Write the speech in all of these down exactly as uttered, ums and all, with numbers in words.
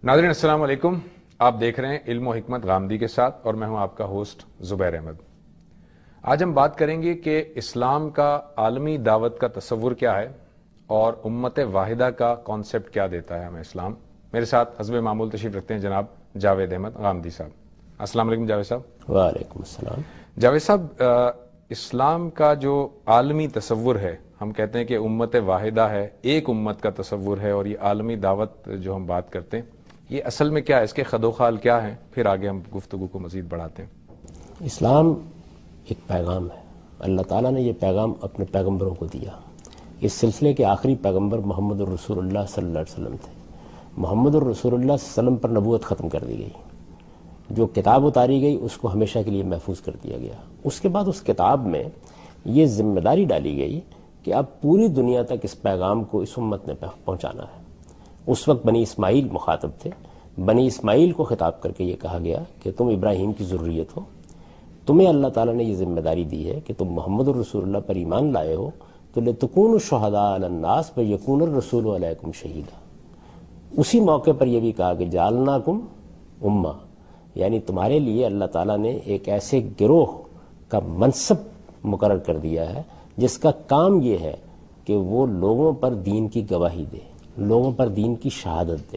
ناظرین السلام علیکم، آپ دیکھ رہے ہیں علم و حکمت غامدی کے ساتھ اور میں ہوں آپ کا ہوسٹ زبیر احمد۔ آج ہم بات کریں گے کہ اسلام کا عالمی دعوت کا تصور کیا ہے اور امت واحدہ کا کانسیپٹ کیا دیتا ہے ہمیں اسلام۔ میرے ساتھ حسب معمول تشریف رکھتے ہیں جناب جاوید احمد غامدی صاحب۔ السلام علیکم جاوید صاحب۔ وعلیکم السلام۔ جاوید صاحب، اسلام کا جو عالمی تصور ہے، ہم کہتے ہیں کہ امت واحدہ ہے، ایک امت کا تصور ہے، اور یہ عالمی دعوت جو ہم بات کرتے ہیں یہ اصل میں کیا ہے، اس کے خد و خال کیا ہیں؟ پھر آگے ہم گفتگو کو مزید بڑھاتے ہیں۔ اسلام ایک پیغام ہے، اللہ تعالیٰ نے یہ پیغام اپنے پیغمبروں کو دیا۔ اس سلسلے کے آخری پیغمبر محمد الرسول اللہ صلی اللہ علیہ وسلم تھے۔ محمد الرسول اللہ صلی اللہ علیہ وسلم پر نبوت ختم کر دی گئی، جو کتاب اتاری گئی اس کو ہمیشہ کے لیے محفوظ کر دیا گیا۔ اس کے بعد اس کتاب میں یہ ذمہ داری ڈالی گئی کہ اب پوری دنیا تک اس پیغام کو اس امت نے پہنچانا ہے۔ اس وقت بنی اسماعیل مخاطب تھے، بنی اسماعیل کو خطاب کر کے یہ کہا گیا کہ تم ابراہیم کی ذریت ہو، تمہیں اللہ تعالیٰ نے یہ ذمہ داری دی ہے کہ تم محمد الرسول اللہ پر ایمان لائے ہو تو لتکونوا شہداء علی الناس ویکون الرسول علیکم شہیدا۔ اسی موقع پر یہ بھی کہا کہ جعلناکم امہ، یعنی تمہارے لیے اللہ تعالیٰ نے ایک ایسے گروہ کا منصب مقرر کر دیا ہے جس کا کام یہ ہے کہ وہ لوگوں پر دین کی گواہی دے، لوگوں پر دین کی شہادت دے۔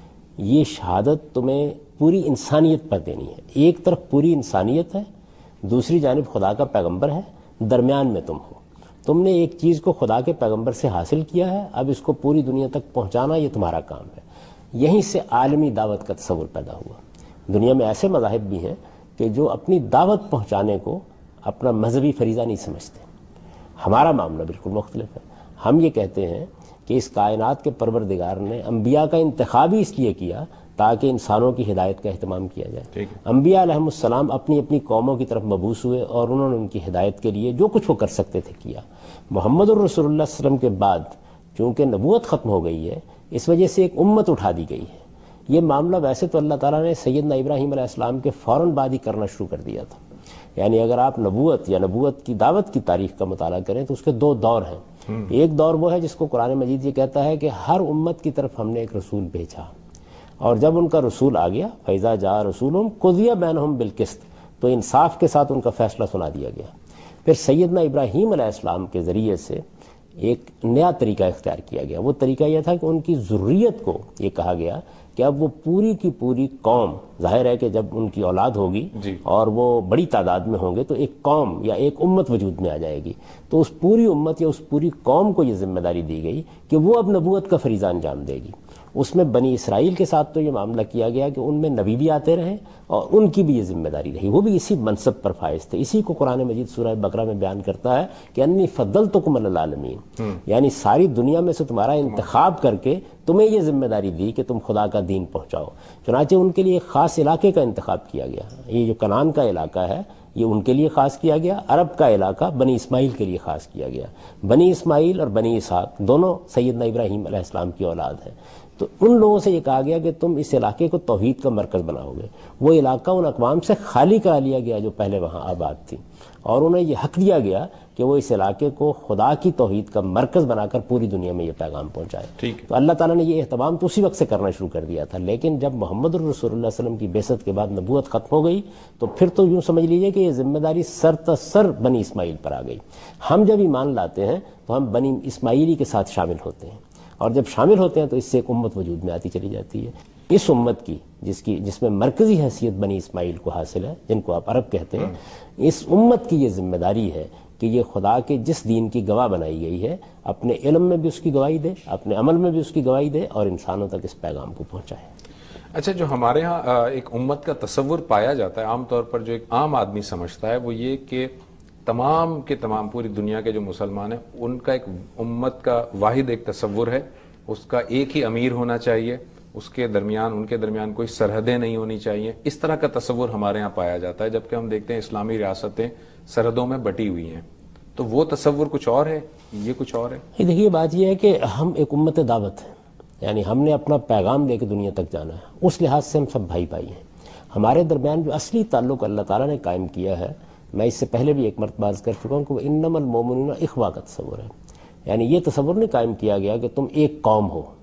یہ شہادت تمہیں پوری انسانیت پر دینی ہے۔ ایک طرف پوری انسانیت ہے، دوسری جانب خدا کا پیغمبر ہے، درمیان میں تم ہو۔ تم نے ایک چیز کو خدا کے پیغمبر سے حاصل کیا ہے، اب اس کو پوری دنیا تک پہنچانا یہ تمہارا کام ہے۔ یہیں سے عالمی دعوت کا تصور پیدا ہوا۔ دنیا میں ایسے مذاہب بھی ہیں کہ جو اپنی دعوت پہنچانے کو اپنا مذہبی فریضہ نہیں سمجھتے۔ ہمارا معاملہ بالکل مختلف ہے۔ ہم یہ کہتے ہیں کہ اس کائنات کے پروردگار نے انبیاء کا انتخاب ہی اس لیے کیا تاکہ انسانوں کی ہدایت کا اہتمام کیا جائے۔ انبیاء علیہم السلام اپنی اپنی قوموں کی طرف مبعوث ہوئے اور انہوں نے ان کی ہدایت کے لیے جو کچھ وہ کر سکتے تھے کیا۔ محمد الرسول اللہ صلی اللہ علیہ وسلم کے بعد چونکہ نبوت ختم ہو گئی ہے، اس وجہ سے ایک امت اٹھا دی گئی ہے۔ یہ معاملہ ویسے تو اللہ تعالیٰ نے سیدنا ابراہیم علیہ السلام کے فوراً بعد ہی کرنا شروع کر دیا تھا۔ یعنی اگر آپ نبوت یا نبوت کی دعوت کی تاریخ کا مطالعہ کریں تو اس کے دو دور ہیں۔ ایک دور وہ ہے جس کو قرآن مجید یہ کہتا ہے کہ ہر امت کی طرف ہم نے ایک رسول بھیجا، اور جب ان کا رسول آ گیا فَإِذَا جَاءَ رَسُولُهُمْ قُضِيَ بَيْنَهُمْ بِالْقِسْطِ، تو انصاف کے ساتھ ان کا فیصلہ سنا دیا گیا۔ پھر سیدنا ابراہیم علیہ السلام کے ذریعے سے ایک نیا طریقہ اختیار کیا گیا۔ وہ طریقہ یہ تھا کہ ان کی ذریت کو یہ کہا گیا کہ اب وہ پوری کی پوری قوم، ظاہر ہے کہ جب ان کی اولاد ہوگی جی. اور وہ بڑی تعداد میں ہوں گے تو ایک قوم یا ایک امت وجود میں آ جائے گی، تو اس پوری امت یا اس پوری قوم کو یہ ذمہ داری دی گئی کہ وہ اب نبوت کا فریضہ انجام دے گی۔ اس میں بنی اسرائیل کے ساتھ تو یہ معاملہ کیا گیا کہ ان میں نبی بھی آتے رہے اور ان کی بھی یہ ذمہ داری رہی، وہ بھی اسی منصب پر فائز تھے۔ اسی کو قرآن مجید سورہ بقرہ میں بیان کرتا ہے کہ انی فضلتکم علی العالمین، یعنی ساری دنیا میں سے تمہارا انتخاب کر کے تمہیں یہ ذمہ داری دی کہ تم خدا کا دین پہنچاؤ۔ چنانچہ ان کے لیے ایک خاص علاقے کا انتخاب کیا گیا۔ یہ جو کنعان کا علاقہ ہے یہ ان کے لیے خاص کیا گیا، عرب کا علاقہ بنی اسماعیل کے لیے خاص کیا گیا۔ بنی اسماعیل اور بنی اسحاق دونوں سیدنا ابراہیم علیہ السلام کی اولاد ہیں۔ تو ان لوگوں سے یہ کہا گیا کہ تم اس علاقے کو توحید کا مرکز بناؤ گے۔ وہ علاقہ ان اقوام سے خالی کرا لیا گیا جو پہلے وہاں آباد تھی، اور انہیں یہ حق دیا گیا کہ وہ اس علاقے کو خدا کی توحید کا مرکز بنا کر پوری دنیا میں یہ پیغام پہنچائے۔ تو اللہ تعالیٰ نے یہ اہتمام تو اسی وقت سے کرنا شروع کر دیا تھا، لیکن جب محمد الرسول اللہ صلی اللہ علیہ وسلم کی بعثت کے بعد نبوت ختم ہو گئی تو پھر تو یوں سمجھ لیجئے کہ یہ ذمہ داری سر تسر بنی اسماعیل پر آ گئی۔ ہم جب ایمان لاتے ہیں تو ہم بنی اسماعیلی کے ساتھ شامل ہوتے ہیں، اور جب شامل ہوتے ہیں تو اس سے ایک امت وجود میں آتی چلی جاتی ہے۔ اس امت کی جس کی جس میں مرکزی حیثیت بنی اسماعیل کو حاصل ہے، جن کو آپ عرب کہتے ہیں، اس امت کی یہ ذمہ داری ہے کہ یہ خدا کے جس دین کی گواہ بنائی گئی ہے اپنے علم میں بھی اس کی گواہی دے، اپنے عمل میں بھی اس کی گواہی دے، اور انسانوں تک اس پیغام کو پہنچائے۔ اچھا، جو ہمارے ہاں ایک امت کا تصور پایا جاتا ہے عام طور پر، جو ایک عام آدمی سمجھتا ہے، وہ یہ کہ تمام کے تمام پوری دنیا کے جو مسلمان ہیں ان کا ایک امت کا واحد ایک تصور ہے، اس کا ایک ہی امیر ہونا چاہیے، اس کے درمیان ان کے درمیان کوئی سرحدیں نہیں ہونی چاہیے، اس طرح کا تصور ہمارے ہاں پایا جاتا ہے، جبکہ ہم دیکھتے ہیں اسلامی ریاستیں سرحدوں میں بٹی ہوئی ہیں۔ تو وہ تصور کچھ اور ہے، یہ کچھ اور ہے۔ دیکھیے بات یہ ہے کہ ہم ایک امت دعوت ہیں، یعنی ہم نے اپنا پیغام لے کے دنیا تک جانا ہے، اس لحاظ سے ہم سب بھائی بھائی ہیں۔ ہمارے درمیان جو اصلی تعلق اللہ تعالیٰ نے قائم کیا ہے، میں اس سے پہلے بھی ایک مرتبہ عرض کر چکا ہوں کہ وہ انما المؤمنون اخوہ کا تصور ہے، یعنی یہ تصور نہیں قائم کیا گیا کہ تم ایک قوم ہو،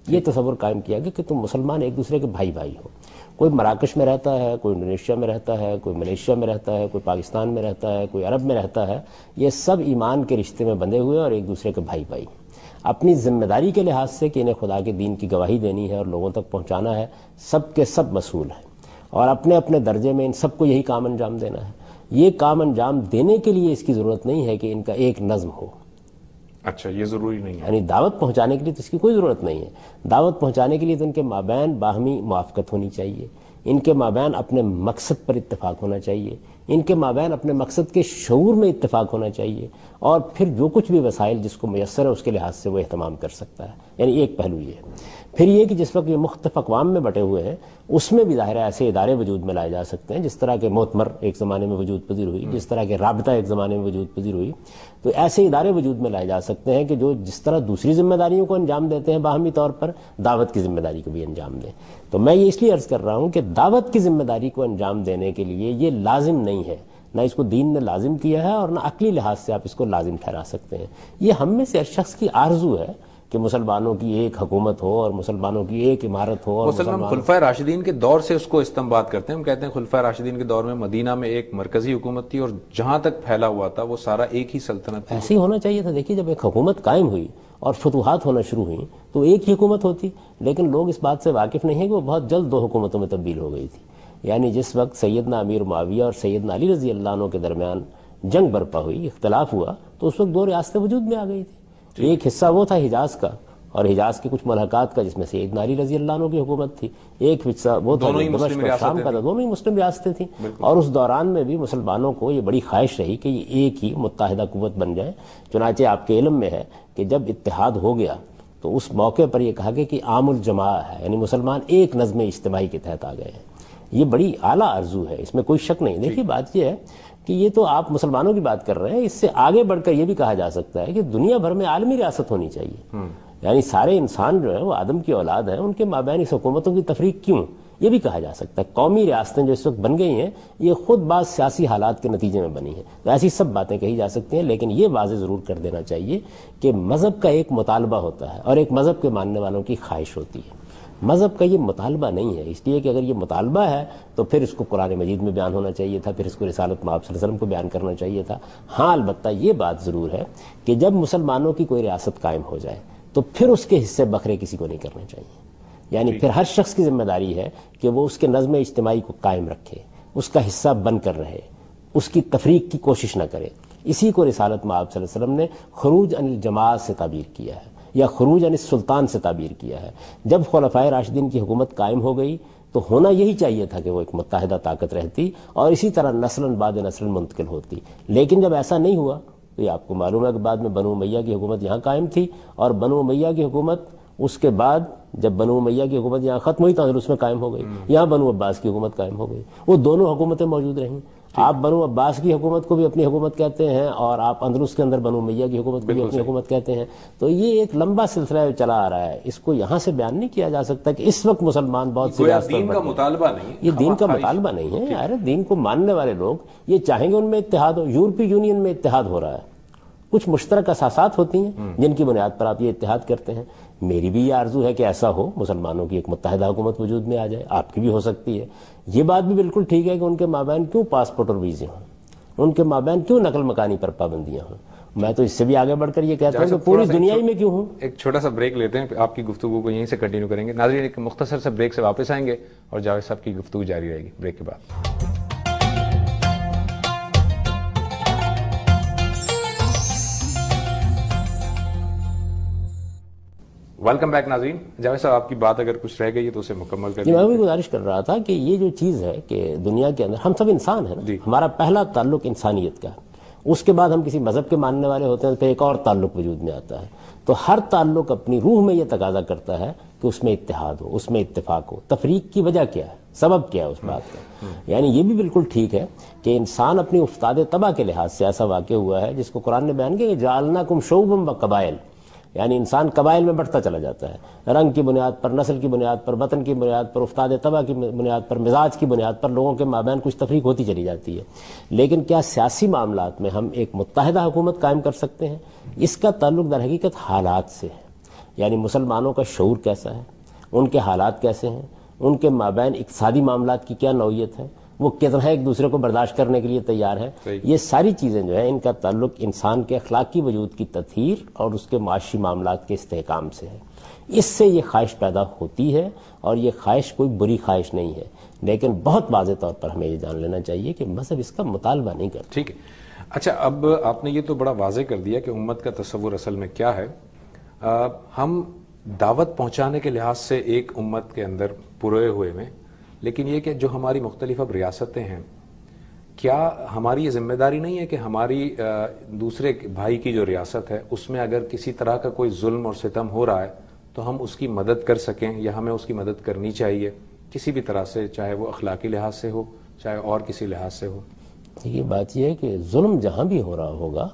یہ تصور قائم کیا گیا کہ تم مسلمان ایک دوسرے کے بھائی بھائی ہو. کوئی مراکش میں رہتا ہے، کوئی انڈونیشیا میں رہتا ہے، کوئی ملیشیا میں رہتا ہے، کوئی پاکستان میں رہتا ہے، کوئی عرب میں رہتا ہے، یہ سب ایمان کے رشتے میں بندھے ہوئے اور ایک دوسرے کے بھائی بھائی. اپنی ذمہ داری کے لحاظ سے کہ انہیں خدا کے دین کی گواہی دینی ہے اور لوگوں تک پہنچانا ہے، سب کے سب مسئول ہیں اور اپنے اپنے درجے میں ان سب کو یہی کام انجام دینا ہے. یہ کام انجام دینے کے لیے اس کی ضرورت نہیں ہے کہ ان کا ایک نظم ہو. اچھا، یہ ضروری نہیں ہے. یعنی دعوت پہنچانے کے لیے تو اس کی کوئی ضرورت نہیں ہے. دعوت پہنچانے کے لیے تو ان کے مابین باہمی موافقت ہونی چاہیے، ان کے مابین اپنے مقصد پر اتفاق ہونا چاہیے، ان کے مابین اپنے مقصد کے شعور میں اتفاق ہونا چاہیے، اور پھر جو کچھ بھی وسائل جس کو میسر ہے اس کے لحاظ سے وہ اہتمام کر سکتا ہے. یعنی ایک پہلو یہ ہے. پھر یہ کہ جس وقت یہ مختلف اقوام میں بٹے ہوئے ہیں اس میں بھی ظاہر ہے ایسے ادارے وجود میں لائے جا سکتے ہیں جس طرح کے معتمر ایک زمانے میں وجود پذیر ہوئی، جس طرح کے رابطہ ایک زمانے میں وجود پذیر ہوئی. تو ایسے ادارے وجود میں لائے جا سکتے ہیں کہ جو جس طرح دوسری ذمہ داریوں کو انجام دیتے ہیں باہمی طور پر، دعوت کی ذمہ داری کو بھی انجام دیں. تو میں یہ اس لیے عرض کر رہا ہوں کہ دعوت کی ذمہ داری کو انجام دینے کے لیے یہ لازم نہیں ہے، نہ اس کو دین نے لازم کیا ہے اور نہ عقلی لحاظ سے آپ اس کو لازم ٹھہرا سکتے ہیں. یہ ہم میں سے ہر شخص کی آرزو ہے کہ مسلمانوں کی ایک حکومت ہو اور مسلمانوں کی ایک عمارت ہو. اور مسلمان خلفائے راشدین کے دور سے اس کو استنباط کرتے ہیں. ہم کہتے ہیں خلفائے راشدین کے دور میں مدینہ میں ایک مرکزی حکومت تھی اور جہاں تک پھیلا ہوا تھا وہ سارا ایک ہی سلطنت تھی. ایسے ہی ہونا چاہیے تھا. دیکھیے جب ایک حکومت قائم ہوئی اور فتوحات ہونا شروع ہوئی تو ایک ہی حکومت ہوتی، لیکن لوگ اس بات سے واقف نہیں ہیں کہ وہ بہت جلد دو حکومتوں میں تبدیل ہو گئی تھی. یعنی جس وقت سیدنا امیر معاویہ اور سیدنا علی رضی اللہ عنہ کے درمیان جنگ برپا ہوئی، اختلاف ہوا، تو اس وقت دو ریاستیں وجود میں آ گئی تھی. ایک حصہ وہ تھا حجاز کا اور حجاز کے کچھ ملحقات کا جس میں سیدنا علی رضی اللہ عنہ کی حکومت تھی. ایک حصہ وہ تھا دمشق اور شام کا تھا. دونوں ہی مسلم ریاستیں تھیں. اور اس دوران میں بھی مسلمانوں کو یہ بڑی خواہش رہی کہ یہ ایک ہی متحدہ قوت بن جائے. چنانچہ آپ کے علم میں ہے کہ جب اتحاد ہو گیا تو اس موقع پر یہ کہا گیا کہ عام الجماع ہے، یعنی مسلمان ایک نظم اجتماعی کے تحت آ گئے ہیں. یہ بڑی اعلیٰ آرزو ہے، اس میں کوئی شک نہیں. دیکھیے بات یہ ہے کہ یہ تو آپ مسلمانوں کی بات کر رہے ہیں، اس سے آگے بڑھ کر یہ بھی کہا جا سکتا ہے کہ دنیا بھر میں عالمی ریاست ہونی چاہیے. یعنی سارے انسان جو ہیں وہ آدم کی اولاد ہیں، ان کے مابین اس حکومتوں کی تفریق کیوں، یہ بھی کہا جا سکتا ہے. قومی ریاستیں جو اس وقت بن گئی ہیں یہ خود بعض سیاسی حالات کے نتیجے میں بنی ہیں. تو ایسی سب باتیں کہی جا سکتی ہیں، لیکن یہ واضح ضرور کر دینا چاہیے کہ مذہب کا ایک مطالبہ ہوتا ہے اور ایک مذہب کے ماننے والوں کی خواہش ہوتی ہے. مذہب کا یہ مطالبہ نہیں ہے، اس لیے کہ اگر یہ مطالبہ ہے تو پھر اس کو قرآن مجید میں بیان ہونا چاہیے تھا، پھر اس کو رسالت مآب صلی اللہ علیہ وسلم کو بیان کرنا چاہیے تھا. ہاں البتہ یہ بات ضرور ہے کہ جب مسلمانوں کی کوئی ریاست قائم ہو جائے تو پھر اس کے حصے بکھرے کسی کو نہیں کرنے چاہیے. یعنی پھر ہر شخص کی ذمہ داری ہے کہ وہ اس کے نظم اجتماعی کو قائم رکھے، اس کا حصہ بن کر رہے، اس کی تفریق کی کوشش نہ کرے. اسی کو رسالت مآب صلی اللہ علیہ وسلم نے خروج عن الجماعت سے تعبیر کیا ہے یا خروج عن السلطان سے تعبیر کیا ہے. جب خلفائے راشدین کی حکومت قائم ہو گئی تو ہونا یہی چاہیے تھا کہ وہ ایک متحدہ طاقت رہتی اور اسی طرح نسلاً بعد نسل منتقل ہوتی. لیکن جب ایسا نہیں ہوا تو یہ آپ کو معلوم ہے کہ بعد میں بنو امیہ کی حکومت یہاں قائم تھی اور بنو امیہ کی حکومت اس کے بعد جب بنو امیہ کی حکومت یہاں ختم ہوئی تو اندلس میں قائم ہو گئی، یہاں بنو عباس کی حکومت قائم ہو گئی. وہ دونوں حکومتیں موجود رہیں. آپ بنو عباس کی حکومت کو بھی اپنی حکومت کہتے ہیں اور آپ اندلس کے اندر بنو امیہ کی حکومت کو بھی اپنی حکومت کہتے ہیں. تو یہ ایک لمبا سلسلہ چلا آ رہا ہے، اس کو یہاں سے بیان نہیں کیا جا سکتا کہ اس وقت مسلمان بہت سی ریاستوں دین کا مطالبہ نہیں، یہ دین کا مطالبہ نہیں ہے. یار دین کو ماننے والے لوگ یہ چاہیں گے ان میں اتحاد ہو. یورپی یونین میں اتحاد ہو رہا ہے، کچھ مشترک اساسات ہوتی ہیں جن کی بنیاد پر آپ یہ اتحاد کرتے ہیں. میری بھی یہ آرزو ہے کہ ایسا ہو، مسلمانوں کی ایک متحدہ حکومت وجود میں آ جائے. آپ کی بھی ہو سکتی ہے. یہ بات بھی بالکل ٹھیک ہے کہ ان کے مابین کیوں پاسپورٹ اور ویزے ہوں، ان کے مابین کیوں نقل مکانی پر پابندیاں ہوں. میں تو اس سے بھی آگے بڑھ کر یہ کہتا ہوں کہ پوری دنیا ہی میں کیوں ہوں. ایک چھوٹا سا بریک لیتے ہیں، آپ کی گفتگو کو یہیں سے کنٹینیو کریں گے. ناظرین ایک مختصر سے بریک سے واپس آئیں گے اور جاوید صاحب کی گفتگو جاری رہے گی بریک کے بعد. ویلکم بیک ناظرین. جاوید صاحب آپ کی بات اگر کچھ رہ گئی ہے تو اسے مکمل کر دیں. میں بھی گزارش کر رہا تھا کہ یہ جو چیز ہے کہ دنیا کے اندر ہم سب انسان ہیں نا، ہمارا پہلا تعلق انسانیت کا ہے. اس کے بعد ہم کسی مذہب کے ماننے والے ہوتے ہیں تو ایک اور تعلق وجود میں آتا ہے. تو ہر تعلق اپنی روح میں یہ تقاضا کرتا ہے کہ اس میں اتحاد ہو، اس میں اتفاق ہو. تفریق کی وجہ کیا ہے، سبب کیا ہے اس بات کا. یعنی یہ بھی بالکل ٹھیک ہے کہ انسان اپنی افتاد طبع کے لحاظ سے ایسا واقع ہوا ہے جس کو قرآن نے بیان کیا کہ جعلناکم شعوبا وقبائل. یعنی انسان قبائل میں بڑھتا چلا جاتا ہے، رنگ کی بنیاد پر، نسل کی بنیاد پر، وطن کی بنیاد پر، افتاد طبع کی بنیاد پر، مزاج کی بنیاد پر لوگوں کے مابین کچھ تفریق ہوتی چلی جاتی ہے. لیکن کیا سیاسی معاملات میں ہم ایک متحدہ حکومت قائم کر سکتے ہیں؟ اس کا تعلق در حقیقت حالات سے ہے. یعنی مسلمانوں کا شعور کیسا ہے، ان کے حالات کیسے ہیں، ان کے مابین اقتصادی معاملات کی کیا نوعیت ہے، وہ کتنا ایک دوسرے کو برداشت کرنے کے لیے تیار ہے. یہ ساری چیزیں جو ہے ان کا تعلق انسان کے اخلاقی وجود کی تطہیر اور اس کے معاشی معاملات کے استحکام سے ہے. اس سے یہ خواہش پیدا ہوتی ہے، اور یہ خواہش کوئی بری خواہش نہیں ہے، لیکن بہت واضح طور پر ہمیں یہ جان لینا چاہیے کہ مذہب اس کا مطالبہ نہیں کرتا. ٹھیک ہے. اچھا، اب آپ نے یہ تو بڑا واضح کر دیا کہ امت کا تصور اصل میں کیا ہے. آ, ہم دعوت پہنچانے کے لحاظ سے ایک امت کے اندر پروئے ہوئے میں، لیکن یہ کہ جو ہماری مختلف اب ریاستیں ہیں، کیا ہماری یہ ذمہ داری نہیں ہے کہ ہماری دوسرے بھائی کی جو ریاست ہے اس میں اگر کسی طرح کا کوئی ظلم اور ستم ہو رہا ہے تو ہم اس کی مدد کر سکیں، یا ہمیں اس کی مدد کرنی چاہیے کسی بھی طرح سے، چاہے وہ اخلاقی لحاظ سے ہو چاہے اور کسی لحاظ سے ہو؟ یہ بات یہ ہے کہ ظلم جہاں بھی ہو رہا ہوگا،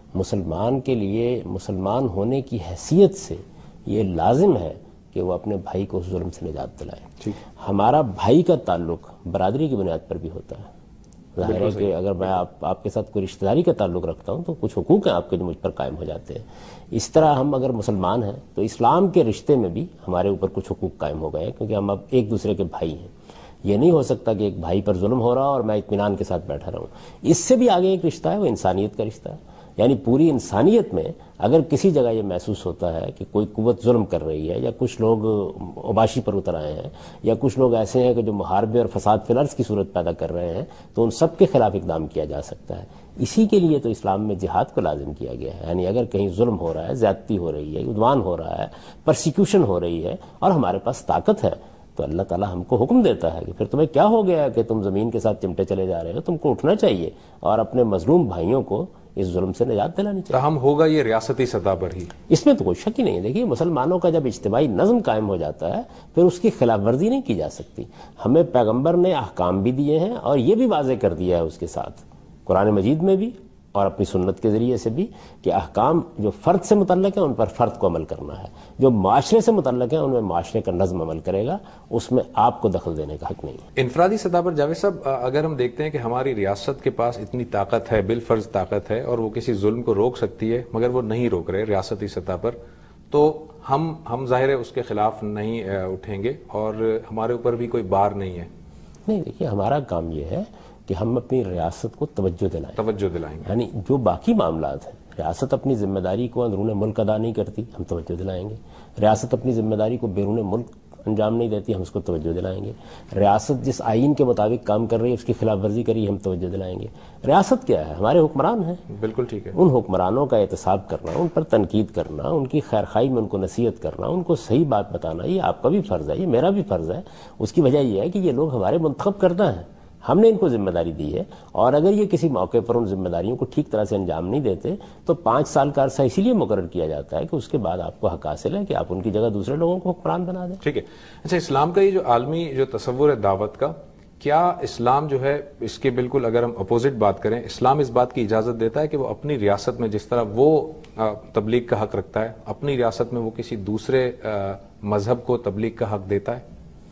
مسلمان کے لیے مسلمان ہونے کی حیثیت سے یہ لازم ہے کہ وہ اپنے بھائی کو اس ظلم سے نجات دلائے. ہمارا بھائی کا تعلق برادری کی بنیاد پر بھی ہوتا ہے. ظاہر ہے کہ اگر میں آپ آپ کے ساتھ کوئی رشتہ داری کا تعلق رکھتا ہوں تو کچھ حقوق ہیں آپ کے جو مجھ پر قائم ہو جاتے ہیں. اس طرح ہم اگر مسلمان ہیں تو اسلام کے رشتے میں بھی ہمارے اوپر کچھ حقوق قائم ہو گئے ہیں، کیونکہ ہم اب ایک دوسرے کے بھائی ہیں. یہ نہیں ہو سکتا کہ ایک بھائی پر ظلم ہو رہا اور میں اطمینان کے ساتھ بیٹھا رہوں. اس سے بھی آگے ایک رشتہ ہے، وہ انسانیت کا رشتہ ہے. یعنی پوری انسانیت میں اگر کسی جگہ یہ محسوس ہوتا ہے کہ کوئی قوت ظلم کر رہی ہے، یا کچھ لوگ اوباشی پر اتر آئے ہیں، یا کچھ لوگ ایسے ہیں کہ جو محاربے اور فساد فی الارض کی صورت پیدا کر رہے ہیں، تو ان سب کے خلاف اقدام کیا جا سکتا ہے. اسی کے لیے تو اسلام میں جہاد کو لازم کیا گیا ہے. یعنی اگر کہیں ظلم ہو رہا ہے، زیادتی ہو رہی ہے، عدوان ہو رہا ہے، پرسیکیوشن ہو رہی ہے، اور ہمارے پاس طاقت ہے، تو اللہ تعالیٰ ہم کو حکم دیتا ہے کہ پھر تمہیں کیا ہو گیا کہ تم زمین کے ساتھ چمٹے چلے جا رہے ہو، تم کو اٹھنا چاہیے اور اپنے مظلوم بھائیوں کو اس ظلم سے نجات دلانی چاہیے. تاہم ہوگا یہ ریاستی سطح پر ہی، اس میں تو کوئی شک ہی نہیں ہے. دیکھیے، مسلمانوں کا جب اجتماعی نظم قائم ہو جاتا ہے پھر اس کی خلاف ورزی نہیں کی جا سکتی. ہمیں پیغمبر نے احکام بھی دیے ہیں اور یہ بھی واضح کر دیا ہے اس کے ساتھ قرآن مجید میں بھی اور اپنی سنت کے ذریعے سے بھی کہ احکام جو فرد سے متعلق ہیں ان پر فرد کو عمل کرنا ہے، جو معاشرے سے متعلق ہیں ان میں معاشرے کا نظم عمل کرے گا، اس میں آپ کو دخل دینے کا حق نہیں ہے. انفرادی سطح پر جاوید صاحب، اگر ہم دیکھتے ہیں کہ ہماری ریاست کے پاس اتنی طاقت ہے، بالفرض طاقت ہے، اور وہ کسی ظلم کو روک سکتی ہے، مگر وہ نہیں روک رہے ریاستی سطح پر، تو ہم ہم ظاہر ہے اس کے خلاف نہیں اٹھیں گے اور ہمارے اوپر بھی کوئی بار نہیں ہے. نہیں، دیکھیے، ہمارا کام یہ ہے کہ ہم اپنی ریاست کو توجہ دلائیں توجہ دلائیں گے. یعنی جو باقی معاملات ہیں، ریاست اپنی ذمہ داری کو اندرون ملک ادا نہیں کرتی، ہم توجہ دلائیں گے. ریاست اپنی ذمہ داری کو بیرون ملک انجام نہیں دیتی، ہم اس کو توجہ دلائیں گے. ریاست جس آئین کے مطابق کام کر رہی ہے اس کی خلاف ورزی کری، ہم توجہ دلائیں گے. ریاست کیا ہے؟ ہمارے حکمران ہیں. بالکل ٹھیک ہے. ان حکمرانوں کا احتساب کرنا، ان پر تنقید کرنا، ان کی خیر خواہی میں ان کو نصیحت کرنا، ان کو صحیح بات بتانا، یہ آپ کا بھی فرض ہے، یہ میرا بھی فرض ہے. اس کی وجہ یہ ہے کہ یہ لوگ ہمارے منتخب کردہ ہیں، ہم نے ان کو ذمہ داری دی ہے، اور اگر یہ کسی موقع پر ان ذمہ داریوں کو ٹھیک طرح سے انجام نہیں دیتے تو پانچ سال کا عرصہ اسی لیے مقرر کیا جاتا ہے کہ اس کے بعد آپ کو حق حاصل ہے کہ آپ ان کی جگہ دوسرے لوگوں کو حکمران بنا دیں. ٹھیک ہے. اچھا، اسلام کا یہ جو عالمی جو تصور ہے دعوت کا، کیا اسلام جو ہے اس کے بالکل اگر ہم اپوزٹ بات کریں، اسلام اس بات کی اجازت دیتا ہے کہ وہ اپنی ریاست میں جس طرح وہ تبلیغ کا حق رکھتا ہے، اپنی ریاست میں وہ کسی دوسرے مذہب کو تبلیغ کا حق دیتا ہے؟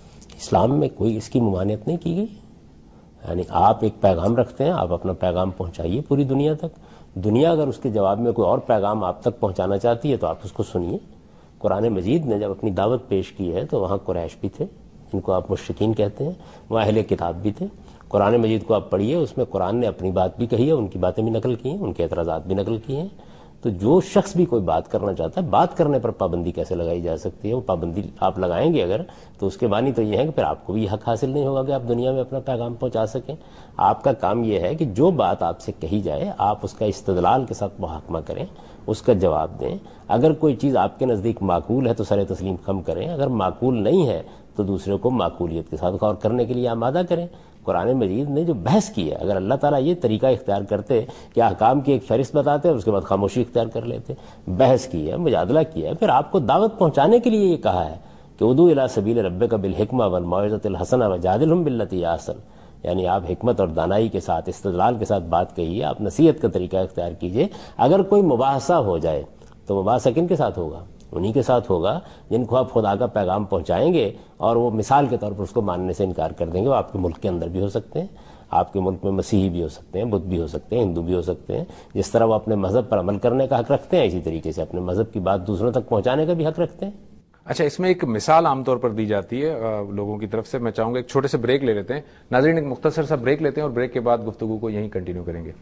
اسلام میں کوئی اس کی ممانعت نہیں کی گئی. یعنی آپ ایک پیغام رکھتے ہیں، آپ اپنا پیغام پہنچائیے پوری دنیا تک. دنیا اگر اس کے جواب میں کوئی اور پیغام آپ تک پہنچانا چاہتی ہے تو آپ اس کو سنیے. قرآن مجید نے جب اپنی دعوت پیش کی ہے تو وہاں قریش بھی تھے، ان کو آپ مشرکین کہتے ہیں، وہاں اہل کتاب بھی تھے. قرآن مجید کو آپ پڑھیے، اس میں قرآن نے اپنی بات بھی کہی ہے، ان کی باتیں بھی نقل کی ہیں، ان کے اعتراضات بھی نقل کیے ہیں. تو جو شخص بھی کوئی بات کرنا چاہتا ہے، بات کرنے پر پابندی کیسے لگائی جا سکتی ہے؟ وہ پابندی آپ لگائیں گے اگر، تو اس کے معنی تو یہ ہے کہ پھر آپ کو بھی یہ حق حاصل نہیں ہوگا کہ آپ دنیا میں اپنا پیغام پہنچا سکیں. آپ کا کام یہ ہے کہ جو بات آپ سے کہی جائے آپ اس کا استدلال کے ساتھ محاکمہ کریں، اس کا جواب دیں. اگر کوئی چیز آپ کے نزدیک معقول ہے تو سر تسلیم خم کریں، اگر معقول نہیں ہے تو دوسرے کو معقولیت کے ساتھ غور کرنے کے لیے آمادہ کریں. قرآن مجید نے جو بحث کی ہے، اگر اللہ تعالیٰ یہ طریقہ اختیار کرتے کہ احکام کی ایک فہرست بتاتے اور اس کے بعد خاموشی اختیار کر لیتے، بحث کی ہے، مجادلہ کیا ہے، پھر آپ کو دعوت پہنچانے کے لیے یہ کہا ہے کہ ادعو الی سبیل ربک بالحکمہ والموعظۃ الحسنہ وجادلہم باللتی ہی احسن. یعنی آپ حکمت اور دانائی کے ساتھ، استدلال کے ساتھ بات کہیے، آپ نصیحت کا طریقہ اختیار کیجئے. اگر کوئی مباحثہ ہو جائے تو مباحثہ کن کے ساتھ ہوگا؟ انہی کے ساتھ ہوگا جن کو آپ خدا کا پیغام پہنچائیں گے اور وہ مثال کے طور پر اس کو ماننے سے انکار کر دیں گے. وہ آپ کے ملک کے اندر بھی ہو سکتے ہیں, آپ کے ملک میں مسیحی بھی ہو سکتے ہیں, بدھ بھی ہو سکتے ہیں, ہندو بھی ہو سکتے ہیں. جس طرح وہ اپنے مذہب پر عمل کرنے کا حق رکھتے ہیں, اسی طریقے سے اپنے مذہب کی بات دوسروں تک پہنچانے کا بھی حق رکھتے ہیں. اچھا, اس میں ایک مثال عام طور پر دی جاتی ہے لوگوں کی طرف سے. میں چاہوں گا ایک چھوٹے سے بریک لے لیتے ہیں. ناظرین, ایک مختصر سا بریک لیتے ہیں اور بریک کے بعد گفتگو کو یہیں کنٹینیو کریں گے.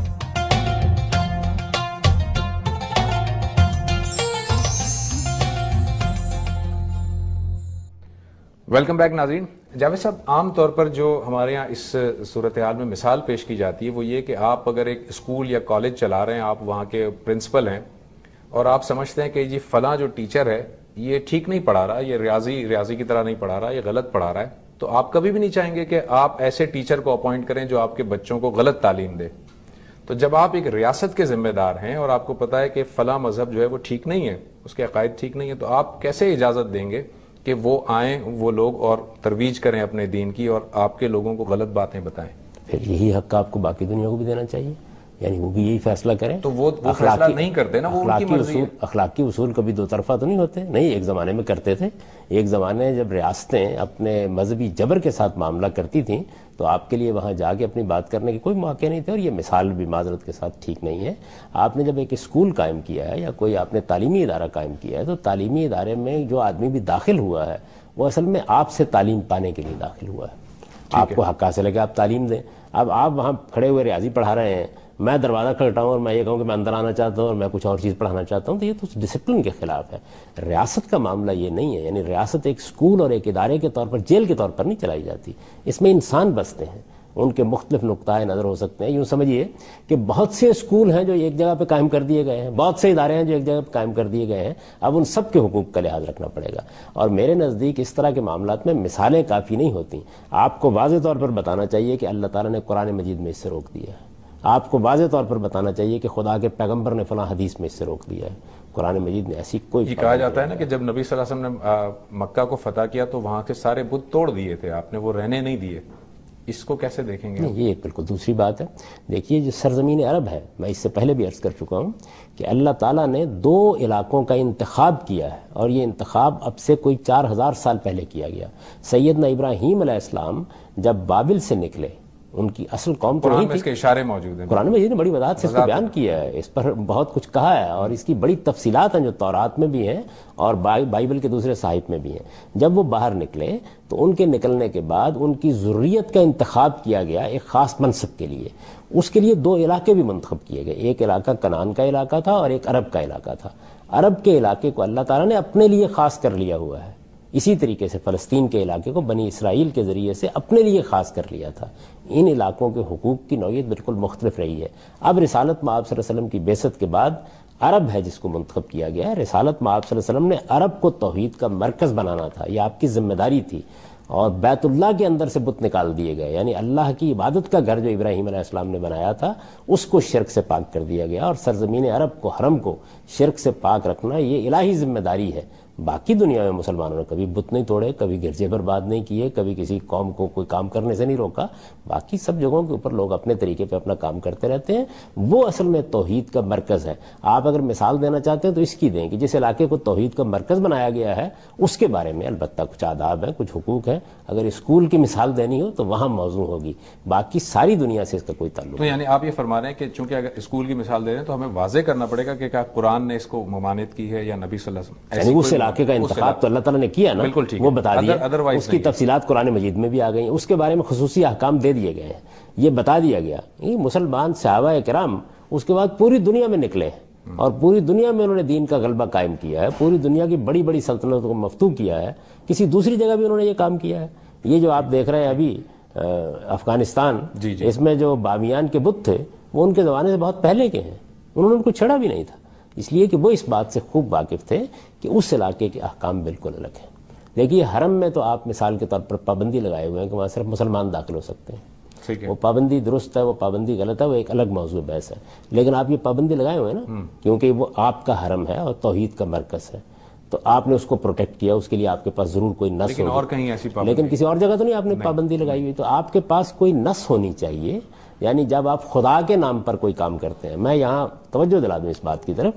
ویلکم بیک ناظرین. جاوید صاحب, عام طور پر جو ہمارے یہاں اس صورتحال میں مثال پیش کی جاتی ہے وہ یہ کہ آپ اگر ایک اسکول یا کالج چلا رہے ہیں, آپ وہاں کے پرنسپل ہیں اور آپ سمجھتے ہیں کہ یہ فلاں جو ٹیچر ہے یہ ٹھیک نہیں پڑھا رہا, یہ ریاضی ریاضی کی طرح نہیں پڑھا رہا, یہ غلط پڑھا رہا ہے, تو آپ کبھی بھی نہیں چاہیں گے کہ آپ ایسے ٹیچر کو اپوائنٹ کریں جو آپ کے بچوں کو غلط تعلیم دے. تو جب آپ ایک ریاست کے ذمہ دار ہیں اور آپ کو پتا ہے کہ فلاں مذہب جو ہے وہ ٹھیک نہیں ہے, اس کے عقائد ٹھیک نہیں ہے, تو آپ کیسے اجازت دیں گے کہ وہ آئیں وہ لوگ اور ترویج کریں اپنے دین کی اور آپ کے لوگوں کو غلط باتیں بتائیں؟ پھر یہی حق آپ کو باقی دنیا کو بھی دینا چاہیے, یعنی وہ بھی یہی فیصلہ کریں. تو وہ فیصلہ نہیں کرتے نا, وہ ان کی مرضی ہے. اخلاقی اصول کبھی دو طرفہ تو نہیں ہوتے. نہیں, ایک زمانے میں کرتے تھے. ایک زمانے جب ریاستیں اپنے مذہبی جبر کے ساتھ معاملہ کرتی تھیں تو آپ کے لیے وہاں جا کے اپنی بات کرنے کے کوئی موقع نہیں تھے, اور یہ مثال بھی معذرت کے ساتھ ٹھیک نہیں ہے. آپ نے جب ایک اسکول قائم کیا ہے یا کوئی آپ نے تعلیمی ادارہ قائم کیا ہے تو تعلیمی ادارے میں جو آدمی بھی داخل ہوا ہے وہ اصل میں آپ سے تعلیم پانے کے لیے داخل ہوا ہے. آپ کو حق حاصل ہے کہ آپ تعلیم دیں. اب آپ وہاں کھڑے ہوئے ریاضی پڑھا رہے ہیں, میں دروازہ کھٹکھٹاؤں اور میں یہ کہوں کہ میں اندر آنا چاہتا ہوں اور میں کچھ اور چیز پڑھانا چاہتا ہوں, تو یہ تو ڈسپلن کے خلاف ہے. ریاست کا معاملہ یہ نہیں ہے, یعنی ریاست ایک اسکول اور ایک ادارے کے طور پر, جیل کے طور پر نہیں چلائی جاتی. اس میں انسان بستے ہیں, ان کے مختلف نقطۂ نظر ہو سکتے ہیں. یوں سمجھیے کہ بہت سے اسکول ہیں جو ایک جگہ پہ قائم کر دیے گئے ہیں, بہت سے ادارے ہیں جو ایک جگہ پہ قائم کر دیے گئے ہیں. اب ان سب کے حقوق کا لحاظ رکھنا پڑے گا, اور میرے نزدیک اس طرح کے معاملات میں مثالیں کافی نہیں ہوتی. آپ کو واضح طور پر بتانا چاہیے کہ اللہ تعالیٰ نے قرآن مجید میں اس سے روک دیا ہے. آپ کو واضح طور پر بتانا چاہیے کہ خدا کے پیغمبر نے فلاں حدیث میں اس سے روک دیا ہے. قرآن مجید نے ایسی کوئی, یہ کہا جاتا ہے نا کہ جب نبی صلی اللہ علیہ وسلم نے مکہ کو فتح کیا تو وہاں کے سارے بت توڑ دیے تھے, آپ نے وہ رہنے نہیں دیے. اس کو کیسے دیکھیں گے؟ یہ ایک بالکل دوسری بات ہے. دیکھیے, جو سرزمین عرب ہے, میں اس سے پہلے بھی عرض کر چکا ہوں کہ اللہ تعالیٰ نے دو علاقوں کا انتخاب کیا ہے, اور یہ انتخاب اب سے کوئی چار ہزار سال پہلے کیا گیا. سیدنا ابراہیم علیہ السلام جب بابل سے نکلے, ان کی اصل قوم تو نہیں تھی. اس کے اشارے موجود ہیں, قرآن مجید نے بڑی وضاحت سے اس کو بیان کیا ہے, اس پر بہت کچھ کہا ہے, اور اس کی بڑی تفصیلات ہیں جو تورات میں بھی ہیں اور بائبل کے دوسرے صحائف میں بھی ہیں. جب وہ باہر نکلے تو ان کے نکلنے کے بعد ان کی ذریت کا انتخاب کیا گیا ایک خاص منصب کے لیے. اس کے لیے دو علاقے بھی منتخب کیے گئے, ایک علاقہ کنعان کا علاقہ تھا اور ایک عرب کا علاقہ تھا. عرب کے علاقے کو اللہ تعالیٰ نے اپنے لیے خاص کر لیا ہوا ہے, اسی طریقے سے فلسطین کے علاقے کو بنی اسرائیل کے ذریعے سے اپنے لیے خاص کر لیا تھا. ان علاقوں کے حقوق کی نوعیت بالکل مختلف رہی ہے. اب رسالت میں آپ صلی اللہ علیہ وسلم کی بعثت کے بعد عرب ہے جس کو منتخب کیا گیا ہے. رسالت میں آپ صلی اللہ علیہ وسلم نے عرب کو توحید کا مرکز بنانا تھا, یہ آپ کی ذمہ داری تھی. اور بیت اللہ کے اندر سے بت نکال دیے گئے, یعنی اللہ کی عبادت کا گھر جو ابراہیم علیہ السلام نے بنایا تھا اس کو شرک سے پاک کر دیا گیا, اور سرزمین عرب کو, حرم کو شرک سے پاک رکھنا یہ الہی ذمہ داری ہے. باقی دنیا میں مسلمانوں نے کبھی بت نہیں توڑے, کبھی گرجے برباد نہیں کیے, کبھی کسی قوم کو کوئی کام کرنے سے نہیں روکا. باقی سب جگہوں کے اوپر لوگ اپنے طریقے پہ اپنا کام کرتے رہتے ہیں. وہ اصل میں توحید کا مرکز ہے. آپ اگر مثال دینا چاہتے ہیں تو اس کی دیں کہ جس علاقے کو توحید کا مرکز بنایا گیا ہے اس کے بارے میں البتہ کچھ آداب ہیں, کچھ حقوق ہیں. اگر اسکول کی مثال دینی ہو تو وہاں موضوع ہوگی, باقی ساری دنیا سے اس کا کوئی تعلق. تو یعنی آپ یہ فرما رہے ہیں کہ چونکہ اگر اسکول کی مثال دے رہے ہیں تو ہمیں واضح کرنا پڑے گا کہ کیا قرآن نے اس کو ممانعت کی ہے یا نبی صلی اللہ علیہ وسلم, اس علاقے کا انتخاب تو اللہ تعالیٰ نے کیا نا, وہ بتا دیا. اس کی تفصیلات قرآن مجید میں بھی آ گئی ہیں, اس کے بارے میں خصوصی احکام دے دیے گئے ہیں, یہ بتا دیا گیا. یہ مسلمان صحابہ کرام اس کے بعد پوری دنیا میں نکلے اور پوری دنیا میں انہوں نے دین کا غلبہ قائم کیا ہے, پوری دنیا کی بڑی بڑی سلطنتوں کو مفتوح کیا ہے. کسی دوسری جگہ بھی انہوں نے یہ کام کیا ہے. یہ جو آپ دیکھ رہے ہیں ابھی افغانستان, جی جی. اس میں جو بامیان کے بت تھے وہ ان کے زمانے سے بہت پہلے کے ہیں, انہوں نے ان کو چھڑا بھی نہیں تھا, اس لیے کہ وہ اس بات سے خوب واقف تھے کہ اس علاقے کے احکام بالکل الگ ہیں. دیکھیے, حرم میں تو آپ مثال کے طور پر پابندی لگائے ہوئے ہیں کہ وہاں صرف مسلمان داخل ہو سکتے ہیں. وہ پابندی درست ہے, وہ پابندی غلط ہے, وہ ایک الگ موضوع بحث ہے. لیکن آپ یہ پابندی لگائے ہوئے ہیں نا, کیونکہ وہ آپ کا حرم ہے اور توحید کا مرکز ہے, تو آپ نے اس کو پروٹیکٹ کیا, اس کے لیے آپ کے پاس ضرور کوئی نس لیکن اور کہیں ایسی پابندی, لیکن کسی اور جگہ تو نہیں آپ نے پابندی لگائی ہوئی. تو آپ کے پاس کوئی نس ہونی چاہیے, یعنی جب آپ خدا کے نام پر کوئی کام کرتے ہیں. میں یہاں توجہ دلا دوں اس بات کی طرف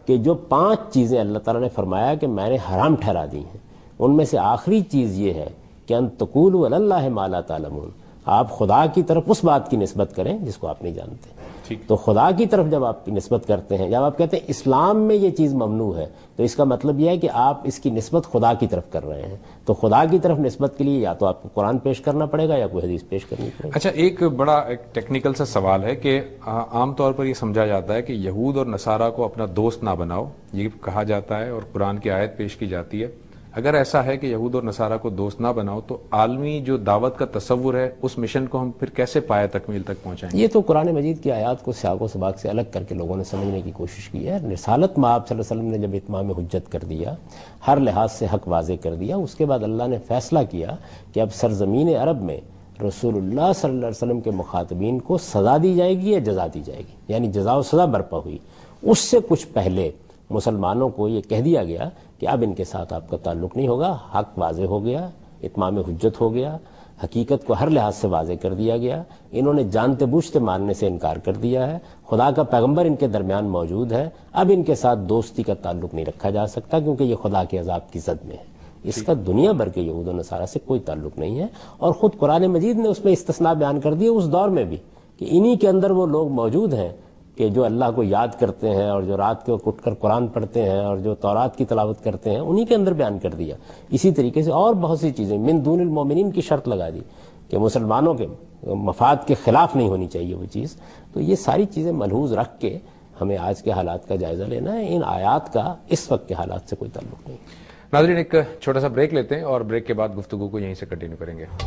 کہ جو پانچ چیزیں اللہ تعالیٰ نے فرمایا کہ میں نے حرام ٹھہرا دی ہیں، ان میں سے آخری چیز یہ ہے کہ ان تقولوا علی اللہ ما لا تعلمون، آپ خدا کی طرف اس بات کی نسبت کریں جس کو آپ نہیں جانتے. تو خدا کی طرف جب آپ نسبت کرتے ہیں، جب آپ کہتے ہیں اسلام میں یہ چیز ممنوع ہے، تو اس کا مطلب یہ ہے کہ آپ اس کی نسبت خدا کی طرف کر رہے ہیں. تو خدا کی طرف نسبت کے لیے یا تو آپ کو قرآن پیش کرنا پڑے گا یا کوئی حدیث پیش کرنی پڑے گی. اچھا، ایک بڑا ایک ٹیکنیکل سا سوال ہے کہ عام طور پر یہ سمجھا جاتا ہے کہ یہود اور نصارہ کو اپنا دوست نہ بناؤ، یہ کہا جاتا ہے اور قرآن کی آیت پیش کی جاتی ہے. اگر ایسا ہے کہ یہود اور نصارہ کو دوست نہ بناؤ تو عالمی جو دعوت کا تصور ہے اس مشن کو ہم پھر کیسے پایہ تکمیل تک پہنچائیں گے؟ یہ تو قرآن مجید کی آیات کو سیاق و سباق سے الگ کر کے لوگوں نے سمجھنے کی کوشش کی ہے. رسالت میں آپ صلی اللہ علیہ وسلم نے جب اتمام حجت کر دیا، ہر لحاظ سے حق واضح کر دیا، اس کے بعد اللہ نے فیصلہ کیا کہ اب سرزمین عرب میں رسول اللہ صلی اللہ علیہ وسلم کے مخاطبین کو سزا دی جائے گی یا جزا دی جائے گی، یعنی جزا و سزا برپا ہوئی. اس سے کچھ پہلے مسلمانوں کو یہ کہہ دیا گیا کہ اب ان کے ساتھ آپ کا تعلق نہیں ہوگا، حق واضح ہو گیا، اتمام حجت ہو گیا، حقیقت کو ہر لحاظ سے واضح کر دیا گیا. انہوں نے جانتے بوجھتے ماننے سے انکار کر دیا ہے، خدا کا پیغمبر ان کے درمیان موجود ہے، اب ان کے ساتھ دوستی کا تعلق نہیں رکھا جا سکتا کیونکہ یہ خدا کے عذاب کی زد میں ہے. اس کا دنیا بھر کے یہود و نصارہ سے کوئی تعلق نہیں ہے. اور خود قرآن مجید نے اس میں استثناء بیان کر دیا اس دور میں بھی کہ انہی کے اندر وہ لوگ موجود ہیں کہ جو اللہ کو یاد کرتے ہیں اور جو رات کو اٹھ کر قرآن پڑھتے ہیں اور جو تورات کی تلاوت کرتے ہیں، انہی کے اندر بیان کر دیا. اسی طریقے سے اور بہت سی چیزیں، من دون المومنین کی شرط لگا دی کہ مسلمانوں کے مفاد کے خلاف نہیں ہونی چاہیے وہ چیز. تو یہ ساری چیزیں ملحوظ رکھ کے ہمیں آج کے حالات کا جائزہ لینا ہے. ان آیات کا اس وقت کے حالات سے کوئی تعلق نہیں. ناظرین، ایک چھوٹا سا بریک لیتے ہیں اور بریک کے بعد گفتگو کو یہیں سے کنٹینیو کریں گے.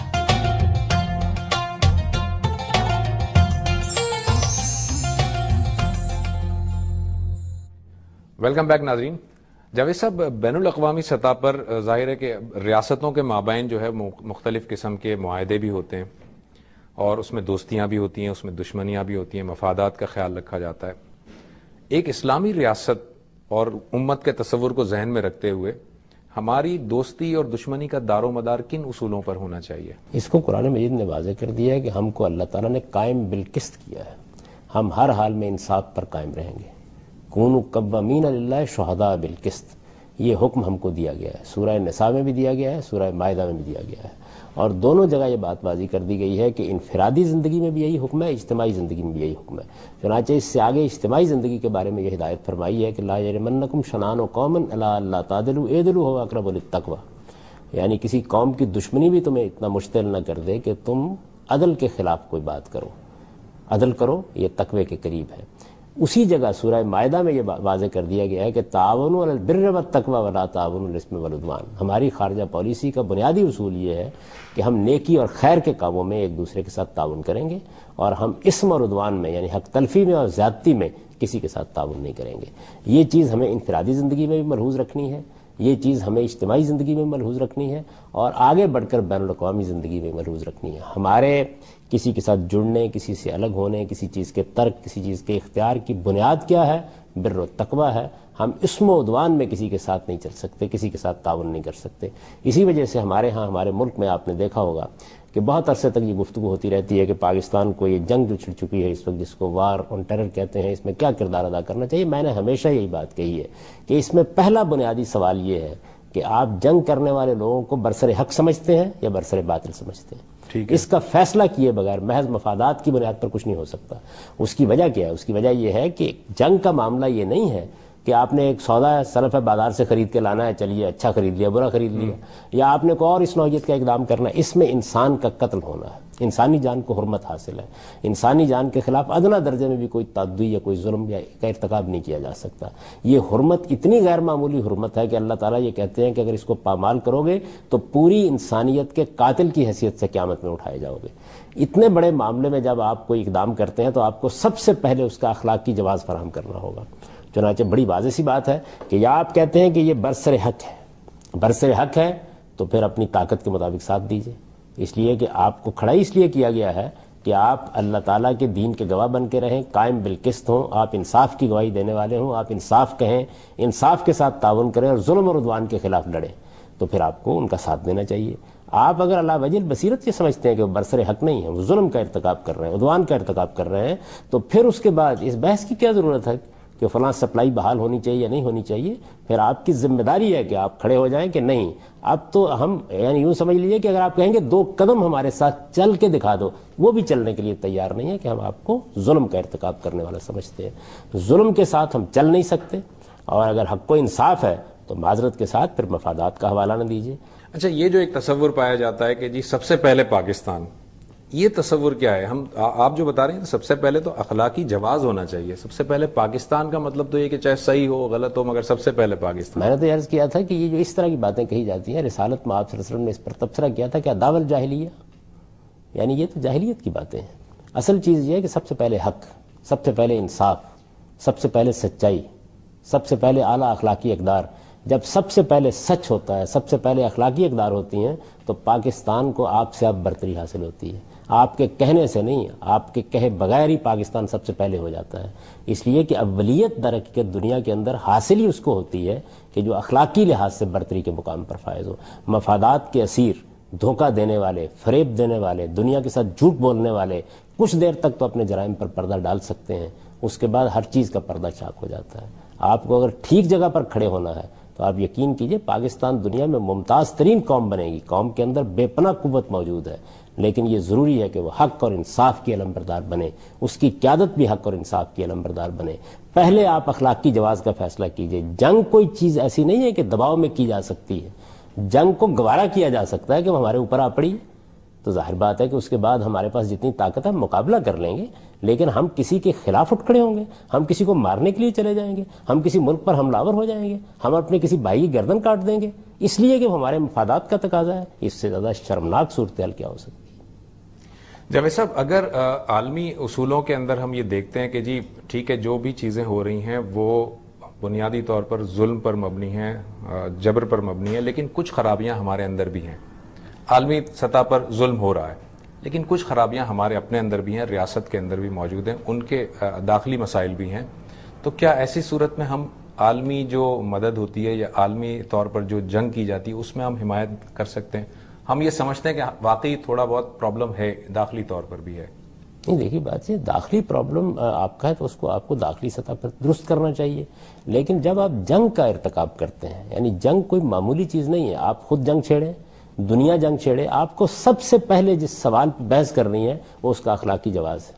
ویلکم بیک ناظرین. جاوید صاحب، بین الاقوامی سطح پر ظاہر ہے کہ ریاستوں کے مابین جو ہے مختلف قسم کے معاہدے بھی ہوتے ہیں اور اس میں دوستیاں بھی ہوتی ہیں، اس میں دشمنیاں بھی ہوتی ہیں، مفادات کا خیال رکھا جاتا ہے. ایک اسلامی ریاست اور امت کے تصور کو ذہن میں رکھتے ہوئے ہماری دوستی اور دشمنی کا دار و مدار کن اصولوں پر ہونا چاہیے؟ اس کو قرآن مجید نے واضح کر دیا ہے کہ ہم کو اللہ تعالیٰ نے قائم بالقسط کیا ہے. ہم ہر حال میں انصاف پر قائم رہیں گے. کونوا قوامین للہ شہداء بالقسط، یہ حکم ہم کو دیا گیا ہے. سورہ نساء میں بھی دیا گیا ہے، سورہ مائدہ میں بھی دیا گیا ہے. اور دونوں جگہ یہ بات واضح کر دی گئی ہے کہ انفرادی زندگی میں بھی یہی حکم ہے، اجتماعی زندگی میں بھی یہی حکم ہے. چنانچہ اس سے آگے اجتماعی زندگی کے بارے میں یہ ہدایت فرمائی ہے کہ لا یجرمنکم شنآن قوم علی الا تعدلوا اعدلوا هو اقرب للتقوی، یعنی کسی قوم کی دشمنی بھی تمہیں اتنا مشتعل نہ کر دے کہ تم عدل کے خلاف کوئی بات کرو. عدل کرو، یہ تقوی کے قریب ہے. اسی جگہ سورہ مائدہ میں یہ واضح کر دیا گیا ہے کہ تعاونوا علی البر والتقوی ولا تعاونوا علی الاثم والعدوان. ہماری خارجہ پالیسی کا بنیادی اصول یہ ہے کہ ہم نیکی اور خیر کے کاموں میں ایک دوسرے کے ساتھ تعاون کریں گے اور ہم اسم اور عدوان میں یعنی حق تلفی میں اور زیادتی میں کسی کے ساتھ تعاون نہیں کریں گے. یہ چیز ہمیں انفرادی زندگی میں بھی ملحوظ رکھنی ہے، یہ چیز ہمیں اجتماعی زندگی میں ملحوظ رکھنی ہے اور آگے بڑھ کر بین الاقوامی زندگی میں ملحوظ رکھنی ہے. ہمارے کسی کے ساتھ جڑنے، کسی سے الگ ہونے، کسی چیز کے ترک، کسی چیز کے اختیار کی بنیاد کیا ہے؟ بر و تقوی ہے. ہم اسم و عدوان میں کسی کے ساتھ نہیں چل سکتے، کسی کے ساتھ تعاون نہیں کر سکتے. اسی وجہ سے ہمارے ہاں ہمارے ملک میں آپ نے دیکھا ہوگا کہ بہت عرصے تک یہ گفتگو ہوتی رہتی ہے کہ پاکستان کو یہ جنگ جو چھڑ چکی ہے اس وقت، جس کو وار آن ٹیرر کہتے ہیں، اس میں کیا کردار ادا کرنا چاہیے. میں نے ہمیشہ یہی بات کہی ہے کہ اس میں پہلا بنیادی سوال یہ ہے کہ آپ جنگ کرنے والے لوگوں کو برسر حق سمجھتے ہیں یا برسر باطل سمجھتے ہیں. اس کا فیصلہ کیے بغیر محض مفادات کی بنیاد پر کچھ نہیں ہو سکتا. اس کی وجہ کیا ہے؟ اس کی وجہ یہ ہے کہ جنگ کا معاملہ یہ نہیں ہے کہ آپ نے ایک سودا سلف ہے بازار سے خرید کے لانا ہے، چلیے اچھا خرید لیا برا خرید لیا، یا آپ نے کوئی اور اس نوعیت کا اقدام کرنا ہے. اس میں انسان کا قتل ہونا ہے، انسانی جان کو حرمت حاصل ہے. انسانی جان کے خلاف ادنا درجے میں بھی کوئی تعدی یا کوئی ظلم یا کا ارتکاب نہیں کیا جا سکتا. یہ حرمت اتنی غیر معمولی حرمت ہے کہ اللہ تعالیٰ یہ کہتے ہیں کہ اگر اس کو پامال کرو گے تو پوری انسانیت کے قاتل کی حیثیت سے قیامت میں اٹھائے جاؤ گے. اتنے بڑے معاملے میں جب آپ کوئی اقدام کرتے ہیں تو آپ کو سب سے پہلے اس کا اخلاقی جواز فراہم کرنا ہوگا. چنانچہ بڑی واضح سی بات ہے کہ یا آپ کہتے ہیں کہ یہ برسر حق ہے، برسر حق ہے تو پھر اپنی طاقت کے مطابق ساتھ دیجیے. اس لیے کہ آپ کو کھڑا اس لیے کیا گیا ہے کہ آپ اللہ تعالیٰ کے دین کے گواہ بن کے رہیں، قائم بالقسط ہوں، آپ انصاف کی گواہی دینے والے ہوں، آپ انصاف کہیں، انصاف کے ساتھ تعاون کریں اور ظلم اور عدوان کے خلاف لڑیں. تو پھر آپ کو ان کا ساتھ دینا چاہیے. آپ اگر اللہ وجل بصیرت یہ سمجھتے ہیں کہ وہ برسر حق نہیں ہے، وہ ظلم کا ارتکاب کر رہے ہیں، عدوان کا ارتکاب کر رہے ہیں، تو پھر اس کے بعد اس بحث کی کیا ضرورت ہے کہ فلاں سپلائی بحال ہونی چاہیے یا نہیں ہونی چاہیے، پھر آپ کی ذمہ داری ہے کہ آپ کھڑے ہو جائیں کہ نہیں اب تو ہم، یعنی یوں سمجھ لیجیے کہ اگر آپ کہیں گے دو قدم ہمارے ساتھ چل کے دکھا دو، وہ بھی چلنے کے لیے تیار نہیں ہے کہ ہم آپ کو ظلم کا ارتکاب کرنے والا سمجھتے ہیں۔ ظلم کے ساتھ ہم چل نہیں سکتے، اور اگر حق و انصاف ہے تو معذرت کے ساتھ پھر مفادات کا حوالہ نہ دیجیے۔ اچھا، یہ جو ایک تصور پایا جاتا ہے کہ جی سب سے پہلے پاکستان، یہ تصور کیا ہے؟ ہم آپ جو بتا رہے ہیں سب سے پہلے تو اخلاقی جواز ہونا چاہیے، سب سے پہلے پاکستان کا مطلب تو یہ کہ چاہے صحیح ہو غلط ہو مگر سب سے پہلے پاکستان۔ میں نے تو عرض کیا تھا کہ یہ جو اس طرح کی باتیں کہی جاتی ہیں، رسالت میں آپ صلی اللہ علیہ وسلم نے اس پر تبصرہ کیا تھا کہ دعوی الجاہلیہ، یعنی یہ تو جاہلیت کی باتیں ہیں۔ اصل چیز یہ ہے کہ سب سے پہلے حق، سب سے پہلے انصاف، سب سے پہلے سچائی، سب سے پہلے اعلیٰ اخلاقی اقدار۔ جب سب سے پہلے سچ ہوتا ہے، سب سے پہلے اخلاقی اقدار ہوتی ہیں، تو پاکستان کو آپ سے اب برتری حاصل ہوتی ہے۔ آپ کے کہنے سے نہیں، آپ کے کہے بغیر ہی پاکستان سب سے پہلے ہو جاتا ہے، اس لیے کہ اولیت در حقیقت دنیا کے اندر حاصل ہی اس کو ہوتی ہے کہ جو اخلاقی لحاظ سے برتری کے مقام پر فائز ہو۔ مفادات کے اسیر، دھوکہ دینے والے، فریب دینے والے، دنیا کے ساتھ جھوٹ بولنے والے کچھ دیر تک تو اپنے جرائم پر پردہ ڈال سکتے ہیں، اس کے بعد ہر چیز کا پردہ چاک ہو جاتا ہے۔ آپ کو اگر ٹھیک جگہ پر کھڑے ہونا ہے تو آپ یقین کیجئے پاکستان دنیا میں ممتاز ترین قوم بنے گی، قوم کے اندر بے پناہ قوت موجود ہے، لیکن یہ ضروری ہے کہ وہ حق اور انصاف کی علمبردار بنے، اس کی قیادت بھی حق اور انصاف کی علمبردار بنے۔ پہلے آپ اخلاقی جواز کا فیصلہ کیجئے۔ جنگ کوئی چیز ایسی نہیں ہے کہ دباؤ میں کی جا سکتی ہے، جنگ کو گوارا کیا جا سکتا ہے کہ وہ ہمارے اوپر آ پڑی، تو ظاہر بات ہے کہ اس کے بعد ہمارے پاس جتنی طاقت ہے ہم مقابلہ کر لیں گے، لیکن ہم کسی کے خلاف اٹھ کھڑے ہوں گے، ہم کسی کو مارنے کے لیے چلے جائیں گے، ہم کسی ملک پر حملہ آور ہو جائیں گے، ہم اپنے کسی بھائی کی گردن کاٹ دیں گے، اس لیے کہ وہ ہمارے مفادات کا تقاضا ہے۔ اس سے زیادہ شرمناک صورتحال کیا ہو سکتی ہے؟ جاوید صاحب، اگر عالمی اصولوں کے اندر ہم یہ دیکھتے ہیں کہ جی ٹھیک ہے جو بھی چیزیں ہو رہی ہیں وہ بنیادی طور پر ظلم پر مبنی ہیں، جبر پر مبنی ہیں، لیکن کچھ خرابیاں ہمارے اندر بھی ہیں۔ عالمی سطح پر ظلم ہو رہا ہے، لیکن کچھ خرابیاں ہمارے اپنے اندر بھی ہیں، ریاست کے اندر بھی موجود ہیں، ان کے داخلی مسائل بھی ہیں۔ تو کیا ایسی صورت میں ہم عالمی جو مدد ہوتی ہے یا عالمی طور پر جو جنگ کی جاتی ہے اس میں ہم حمایت کر سکتے ہیں؟ ہم یہ سمجھتے ہیں کہ واقعی تھوڑا بہت پرابلم ہے، داخلی طور پر بھی ہے۔ نہیں، دیکھیے بات یہ داخلی پرابلم آپ کا ہے تو اس کو آپ کو داخلی سطح پر درست کرنا چاہیے، لیکن جب آپ جنگ کا ارتکاب کرتے ہیں، یعنی جنگ کوئی معمولی چیز نہیں ہے، آپ خود جنگ چھیڑیں، دنیا جنگ چھیڑے، آپ کو سب سے پہلے جس سوال پہ بحث کرنی ہے وہ اس کا اخلاقی جواز ہے۔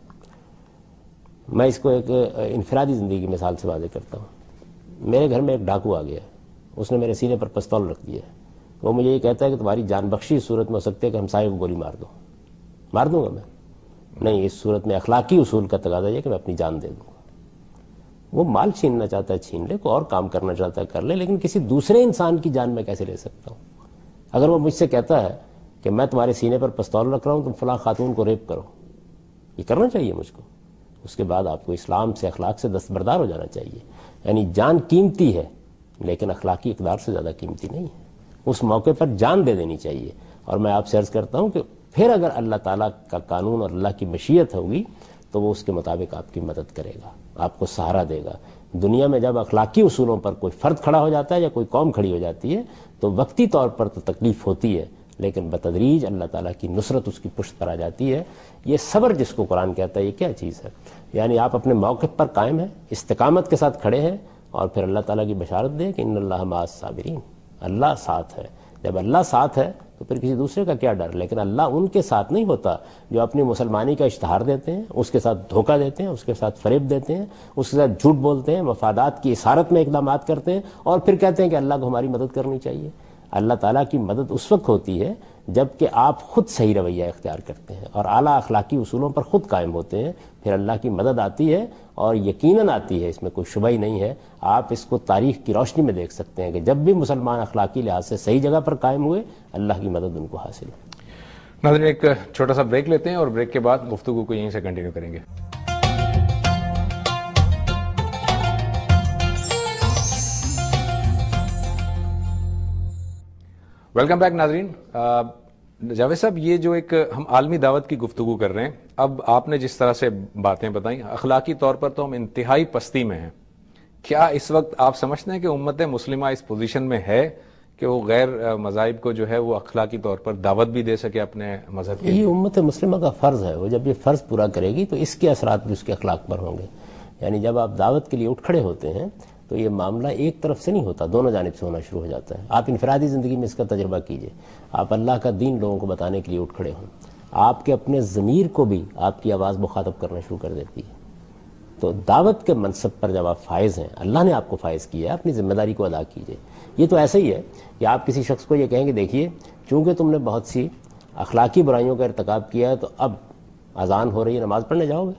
میں اس کو ایک انفرادی زندگی کی مثال سے واضح کرتا ہوں۔ میرے گھر میں ایک ڈاکو آ گیا ہے، اس نے میرے سینے پر پستول رکھ دیا ہے، وہ مجھے یہ کہتا ہے کہ تمہاری جان بخشی اس صورت میں ہو سکتی ہے کہ ہم سائے کو گولی مار دو۔ مار دوں گا میں؟ نہیں، اس صورت میں اخلاقی اصول کا تقاضا یہ کہ میں اپنی جان دے دوں۔ وہ مال چھیننا چاہتا ہے چھین لے، کوئی اور کام کرنا چاہتا ہے کر لے، لیکن کسی دوسرے انسان کی جان میں کیسے لے سکتا ہوں؟ اگر وہ مجھ سے کہتا ہے کہ میں تمہارے سینے پر پستول رکھ رہا ہوں، تم فلاں خاتون کو ریپ کرو، یہ کرنا چاہیے مجھ کو، اس کے بعد آپ کو اسلام سے، اخلاق سے دستبردار ہو جانا چاہیے۔ یعنی جان قیمتی ہے لیکن اخلاقی اقدار سے زیادہ قیمتی نہیں ہے، اس موقع پر جان دے دینی چاہیے۔ اور میں آپ سے عرض کرتا ہوں کہ پھر اگر اللہ تعالیٰ کا قانون اور اللہ کی مشیت ہوگی تو وہ اس کے مطابق آپ کی مدد کرے گا، آپ کو سہارا دے گا۔ دنیا میں جب اخلاقی اصولوں پر کوئی فرد کھڑا ہو جاتا ہے یا کوئی قوم کھڑی ہو جاتی ہے تو وقتی طور پر تو تکلیف ہوتی ہے، لیکن بتدریج اللہ تعالیٰ کی نصرت اس کی پشت پر آ جاتی ہے۔ یہ صبر جس کو قرآن کہتا ہے، یہ کیا چیز ہے؟ یعنی آپ اپنے موقف پر قائم ہیں، استقامت کے ساتھ کھڑے ہیں، اور پھر اللہ تعالیٰ کی بشارت دے کہ ان اللہ مع الصابرین، اللہ ساتھ ہے۔ جب اللہ ساتھ ہے تو پھر کسی دوسرے کا کیا ڈر؟ لیکن اللہ ان کے ساتھ نہیں ہوتا جو اپنی مسلمانی کا اشتہار دیتے ہیں، اس کے ساتھ دھوکہ دیتے ہیں، اس کے ساتھ فریب دیتے ہیں، اس کے ساتھ جھوٹ بولتے ہیں، مفادات کی اسارت میں اقدامات کرتے ہیں، اور پھر کہتے ہیں کہ اللہ کو ہماری مدد کرنی چاہیے۔ اللہ تعالیٰ کی مدد اس وقت ہوتی ہے جب کہ آپ خود صحیح رویہ اختیار کرتے ہیں اور اعلیٰ اخلاقی اصولوں پر خود قائم ہوتے ہیں، پھر اللہ کی مدد آتی ہے، اور یقیناً آتی ہے، اس میں کوئی شبہ ہی نہیں ہے۔ آپ اس کو تاریخ کی روشنی میں دیکھ سکتے ہیں کہ جب بھی مسلمان اخلاقی لحاظ سے صحیح جگہ پر قائم ہوئے، اللہ کی مدد ان کو حاصل ہے۔ ناظرین، ایک چھوٹا سا بریک لیتے ہیں اور بریک کے بعد گفتگو کو یہیں سے کنٹینیو کریں گے۔ ویلکم بیک ناظرین۔ جاوید صاحب، یہ جو ایک ہم عالمی دعوت کی گفتگو کر رہے ہیں، اب آپ نے جس طرح سے باتیں بتائیں، اخلاقی طور پر تو ہم انتہائی پستی میں ہیں۔ کیا اس وقت آپ سمجھتے ہیں کہ امت مسلمہ اس پوزیشن میں ہے کہ وہ غیر مذاہب کو جو ہے وہ اخلاقی طور پر دعوت بھی دے سکے اپنے مذہب کے؟ یہ امت مسلمہ کا فرض ہے، وہ جب یہ فرض پورا کرے گی تو اس کے اثرات بھی اس کے اخلاق پر ہوں گے۔ یعنی جب آپ دعوت کے لیے اٹھ کھڑے ہوتے ہیں تو یہ معاملہ ایک طرف سے نہیں ہوتا، دونوں جانب سے ہونا شروع ہو جاتا ہے. آپ انفرادی زندگی میں اس کا تجربہ کیجئے. آپ اللہ کا دین لوگوں کو بتانے کے لیے اٹھ کھڑے ہوں، آپ کے اپنے ضمیر کو بھی آپ کی آواز مخاطب کرنا شروع کر دیتی ہے. تو دعوت کے منصب پر جب آپ فائز ہیں، اللہ نے آپ کو فائز کیا ہے، اپنی ذمہ داری کو ادا کیجئے. یہ تو ایسا ہی ہے کہ آپ کسی شخص کو یہ کہیں کہ دیکھیے چونکہ تم نے بہت سی اخلاقی برائیوں کا ارتکاب کیا ہے تو اب اذان ہو رہی ہے، نماز پڑھنے جاؤ گے.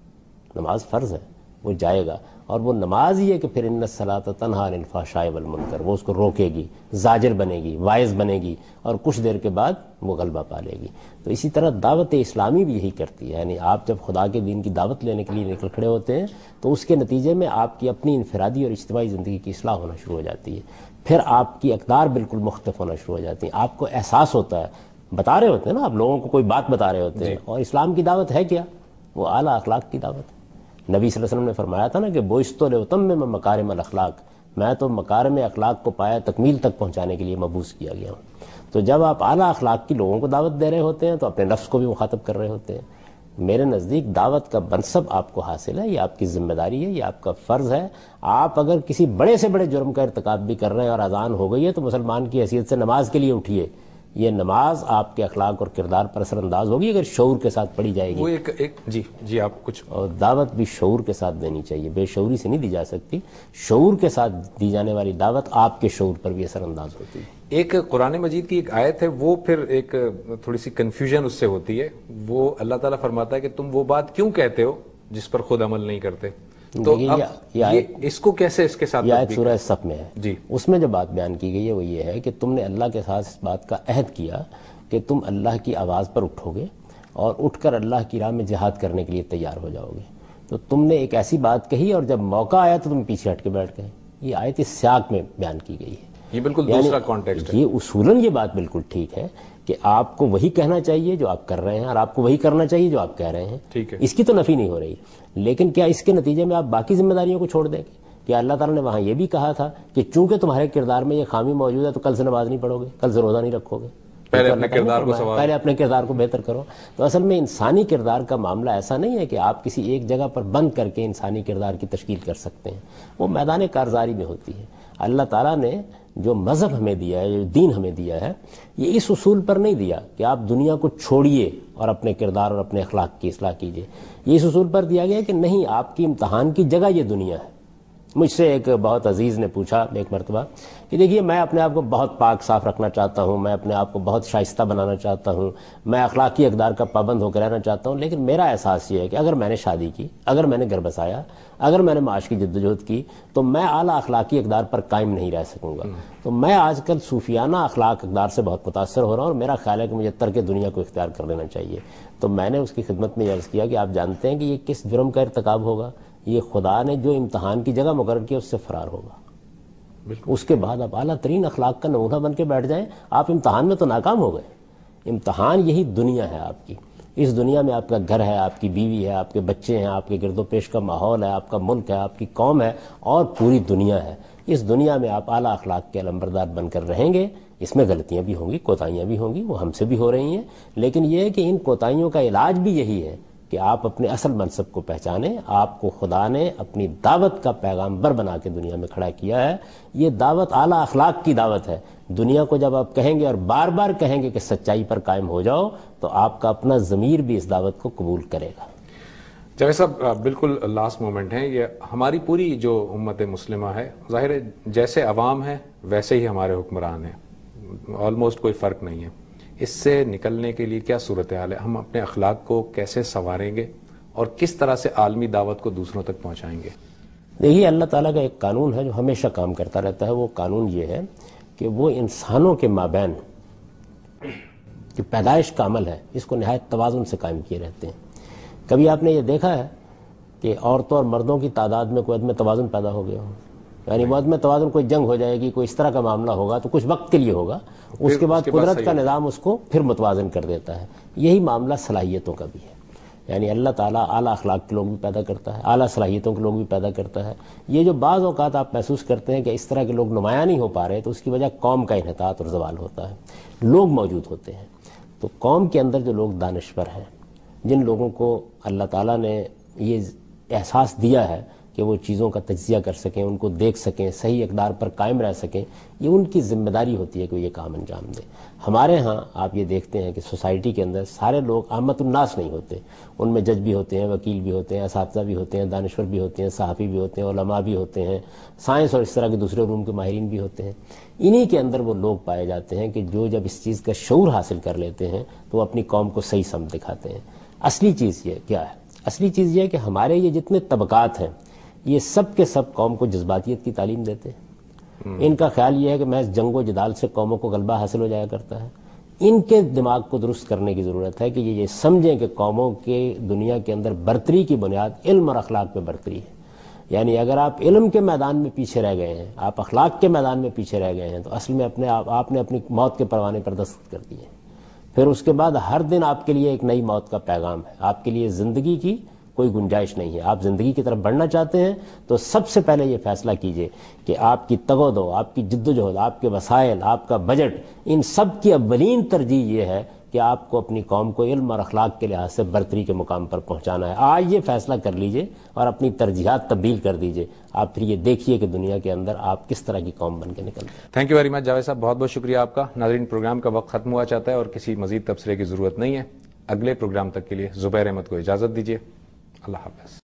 نماز فرض ہے، وہ جائے گا، اور وہ نماز ہی ہے کہ پھر ان الصلاۃ تنہی عن الفحشاء والمنکر، وہ اس کو روکے گی، زاجر بنے گی، واعظ بنے گی، اور کچھ دیر کے بعد وہ غلبہ پا لے گی. تو اسی طرح دعوت اسلامی بھی یہی کرتی ہے. یعنی آپ جب خدا کے دین کی دعوت لینے کے لیے نکل کھڑے ہوتے ہیں تو اس کے نتیجے میں آپ کی اپنی انفرادی اور اجتماعی زندگی کی اصلاح ہونا شروع ہو جاتی ہے. پھر آپ کی اقدار بالکل مختلف ہونا شروع ہو جاتی ہیں. آپ کو احساس ہوتا ہے، بتا رہے ہوتے ہیں نا آپ لوگوں کو کوئی بات بتا رہے ہوتے ہیں، اور اسلام کی دعوت ہے کیا؟ وہ اعلیٰ اخلاق کی دعوت ہے. نبی صلی اللہ علیہ وسلم نے فرمایا تھا نا کہ بعثت لأتمم مکارم الاخلاق، میں تو مکارم اخلاق کو پایا تکمیل تک پہنچانے کے لیے مبعوث کیا گیا ہوں. تو جب آپ اعلیٰ اخلاق کی لوگوں کو دعوت دے رہے ہوتے ہیں تو اپنے نفس کو بھی مخاطب کر رہے ہوتے ہیں. میرے نزدیک دعوت کا منصب آپ کو حاصل ہے، یہ آپ کی ذمہ داری ہے، یہ آپ کا فرض ہے. آپ اگر کسی بڑے سے بڑے جرم کا ارتکاب بھی کر رہے ہیں اور اذان ہو گئی ہے تو مسلمان کی حیثیت سے نماز کے لیے اٹھیے. یہ نماز آپ کے اخلاق اور کردار پر اثر انداز ہوگی اگر شعور کے ساتھ پڑھی جائے گی. وہ ایک ایک جی جی آپ کچھ. اور دعوت بھی شعور کے ساتھ دینی چاہیے، بے شعوری سے نہیں دی جا سکتی. شعور کے ساتھ دی جانے والی دعوت آپ کے شعور پر بھی اثر انداز ہوتی ہے. ایک قرآن مجید کی ایک آیت ہے، وہ پھر ایک تھوڑی سی کنفیوژن اس سے ہوتی ہے. وہ اللہ تعالیٰ فرماتا ہے کہ تم وہ بات کیوں کہتے ہو جس پر خود عمل نہیں کرتے. تو اب یہ اس کو کیسے اس کے ساتھ یہ آیت سورہ صف میں ہے جی، اس میں جو بات بیان کی گئی ہے وہ یہ ہے کہ تم نے اللہ کے ساتھ اس بات کا عہد کیا کہ تم اللہ کی آواز پر اٹھو گے اور اٹھ کر اللہ کی راہ میں جہاد کرنے کے لیے تیار ہو جاؤ گے. تو تم نے ایک ایسی بات کہی اور جب موقع آیا تو تم پیچھے ہٹ کے بیٹھ گئے. یہ آیت اس سیاق میں بیان کی گئی ہے. یہ بالکل دوسرا کانٹیکسٹ ہے. یہ اصولاً یہ بات بالکل ٹھیک ہے کہ آپ کو وہی کہنا چاہیے جو آپ کر رہے ہیں اور آپ کو وہی کرنا چاہیے جو آپ کہہ رہے ہیں. ٹھیک ہے، اس کی تو نفی نہیں ہو رہی. لیکن کیا اس کے نتیجے میں آپ باقی ذمہ داریوں کو چھوڑ دیں گے؟ کہ اللہ تعالیٰ نے وہاں یہ بھی کہا تھا کہ چونکہ تمہارے کردار میں یہ خامی موجود ہے تو کل سے نماز نہیں پڑھو گے، کل سے روزہ نہیں رکھو گے، پہلے اپنے کردار کو سوار پہلے اپنے کردار کو بہتر کرو. تو اصل میں انسانی کردار کا معاملہ ایسا نہیں ہے کہ آپ کسی ایک جگہ پر بند کر کے انسانی کردار کی تشکیل کر سکتے ہیں. وہ میدان کارزاری میں ہوتی ہے. اللہ تعالیٰ نے جو مذہب ہمیں دیا ہے، جو دین ہمیں دیا ہے، یہ اس اصول پر نہیں دیا کہ آپ دنیا کو چھوڑیے اور اپنے کردار اور اپنے اخلاق کی اصلاح کیجیے. یہ اس اصول پر دیا گیا کہ نہیں، آپ کی امتحان کی جگہ یہ دنیا ہے. مجھ سے ایک بہت عزیز نے پوچھا ایک مرتبہ کہ دیکھیے میں اپنے آپ کو بہت پاک صاف رکھنا چاہتا ہوں، میں اپنے آپ کو بہت شائستہ بنانا چاہتا ہوں، میں اخلاقی اقدار کا پابند ہو کر رہنا چاہتا ہوں، لیکن میرا احساس یہ ہے کہ اگر میں نے شادی کی، اگر میں نے گھر بسایا، اگر میں نے معاش کی جدوجہد کی تو میں اعلیٰ اخلاقی اقدار پر قائم نہیں رہ سکوں گا. تو میں آج کل صوفیانہ اخلاق اقدار سے بہت متاثر ہو رہا ہوں اور میرا خیال ہے کہ مجھے ترک دنیا کو اختیار کر لینا چاہیے. تو میں نے اس کی خدمت میں عرض کیا کہ آپ جانتے ہیں کہ یہ کس جرم کا ارتکاب ہوگا؟ یہ خدا نے جو امتحان کی جگہ مقرر کی اس سے فرار ہوگا. اس کے بعد آپ اعلیٰ ترین اخلاق کا نمونہ بن کے بیٹھ جائیں، آپ امتحان میں تو ناکام ہو گئے. امتحان یہی دنیا ہے آپ کی. اس دنیا میں آپ کا گھر ہے، آپ کی بیوی ہے، آپ کے بچے ہیں، آپ کے گرد و پیش کا ماحول ہے، آپ کا ملک ہے، آپ کی قوم ہے اور پوری دنیا ہے. اس دنیا میں آپ اعلیٰ اخلاق کے علمبردار بن کر رہیں گے. اس میں غلطیاں بھی ہوں گی، کوتاہیاں بھی ہوں گی، وہ ہم سے بھی ہو رہی ہیں، لیکن یہ ہے کہ ان کوتاہیوں کا علاج بھی یہی ہے کہ آپ اپنے اصل منصب کو پہچانیں. آپ کو خدا نے اپنی دعوت کا پیغامبر بنا کے دنیا میں کھڑا کیا ہے. یہ دعوت اعلیٰ اخلاق کی دعوت ہے. دنیا کو جب آپ کہیں گے اور بار بار کہیں گے کہ سچائی پر قائم ہو جاؤ تو آپ کا اپنا ضمیر بھی اس دعوت کو قبول کرے گا. جاوید صاحب بالکل لاسٹ مومنٹ ہے. یہ ہماری پوری جو امت مسلمہ ہے، ظاہر ہے جیسے عوام ہے ویسے ہی ہمارے حکمران ہیں، آلموسٹ کوئی فرق نہیں ہے. اس سے نکلنے کے لیے کیا صورتحال ہے؟ ہم اپنے اخلاق کو کیسے سنواریں گے اور کس طرح سے عالمی دعوت کو دوسروں تک پہنچائیں گے؟ دیکھیے اللہ تعالیٰ کا ایک قانون ہے جو ہمیشہ کام کرتا رہتا ہے. وہ قانون یہ ہے کہ وہ انسانوں کے مابین جو پیدائش کا عمل ہے اس کو نہایت توازن سے قائم کیے رہتے ہیں. کبھی آپ نے یہ دیکھا ہے کہ عورتوں اور مردوں کی تعداد میں کوئی عدم توازن پیدا ہو گیا ہو؟ یعنی وہ عدم توازن، کوئی جنگ ہو جائے گی، کوئی اس طرح کا معاملہ ہوگا تو کچھ وقت کے لیے ہوگا، اس کے بعد قدرت کا نظام اس کو پھر متوازن کر دیتا ہے. یہی معاملہ صلاحیتوں کا بھی ہے. یعنی اللہ تعالیٰ اعلیٰ اخلاق کے لوگ بھی پیدا کرتا ہے، اعلیٰ صلاحیتوں کے لوگ بھی پیدا کرتا ہے. یہ جو بعض اوقات آپ محسوس کرتے ہیں کہ اس طرح کے لوگ نمایاں نہیں ہو پا رہے تو اس کی وجہ قوم کا انحطاط اور زوال ہوتا ہے. لوگ موجود ہوتے ہیں تو قوم کے اندر جو لوگ دانشور ہیں، جن لوگوں کو اللہ تعالیٰ نے یہ احساس دیا ہے کہ وہ چیزوں کا تجزیہ کر سکیں، ان کو دیکھ سکیں، صحیح اقدار پر قائم رہ سکیں، یہ ان کی ذمہ داری ہوتی ہے کہ وہ یہ کام انجام دیں۔ ہمارے ہاں آپ یہ دیکھتے ہیں کہ سوسائٹی کے اندر سارے لوگ عامت الناس نہیں ہوتے، ان میں جج بھی ہوتے ہیں، وکیل بھی ہوتے ہیں، اساتذہ بھی ہوتے ہیں، دانشور بھی ہوتے ہیں، صحافی بھی ہوتے ہیں، علماء بھی ہوتے ہیں، سائنس اور اس طرح کے دوسرے علوم کے ماہرین بھی ہوتے ہیں۔ انہی کے اندر وہ لوگ پائے جاتے ہیں کہ جو جب اس چیز کا شعور حاصل کر لیتے ہیں تو وہ اپنی قوم کو صحیح سمت دکھاتے ہیں۔ اصلی چیز یہ کیا ہے؟ اصلی چیز یہ ہے کہ ہمارے یہ جتنے طبقات ہیں یہ سب کے سب قوم کو جذباتیت کی تعلیم دیتے ہیں۔ ان کا خیال یہ ہے کہ محض جنگ و جدال سے قوموں کو غلبہ حاصل ہو جایا کرتا ہے۔ ان کے دماغ کو درست کرنے کی ضرورت ہے کہ یہ یہ سمجھیں کہ قوموں کے دنیا کے اندر برتری کی بنیاد علم اور اخلاق میں برتری ہے۔ یعنی اگر آپ علم کے میدان میں پیچھے رہ گئے ہیں، آپ اخلاق کے میدان میں پیچھے رہ گئے ہیں، تو اصل میں اپنے آپ آپ نے اپنی موت کے پروانے پر دستخط کر دیے۔ پھر اس کے بعد ہر دن آپ کے لیے ایک نئی موت کا پیغام ہے، آپ کے لیے زندگی کی کوئی گنجائش نہیں ہے۔ آپ زندگی کی طرف بڑھنا چاہتے ہیں تو سب سے پہلے یہ فیصلہ کیجئے کہ آپ کی تگ و دو، آپ کی جد و جہد، آپ کے وسائل، آپ کا بجٹ، ان سب کی اولین ترجیح یہ ہے کہ آپ کو اپنی قوم کو علم اور اخلاق کے لحاظ سے برتری کے مقام پر پہنچانا ہے۔ آج یہ فیصلہ کر لیجئے اور اپنی ترجیحات تبدیل کر دیجئے، آپ پھر یہ دیکھیے کہ دنیا کے اندر آپ کس طرح کی قوم بن کے نکلتے ہیں۔ Thank you very much Javed Sahab, بہت بہت شکریہ آپ کا۔ ناظرین، پروگرام کا وقت ختم ہوا چاہتا ہے اور کسی مزید تبصرے کی ضرورت نہیں ہے۔ اگلے پروگرام تک کے لیے زبیر احمد کو اجازت دیجیے۔ اللہ حافظ۔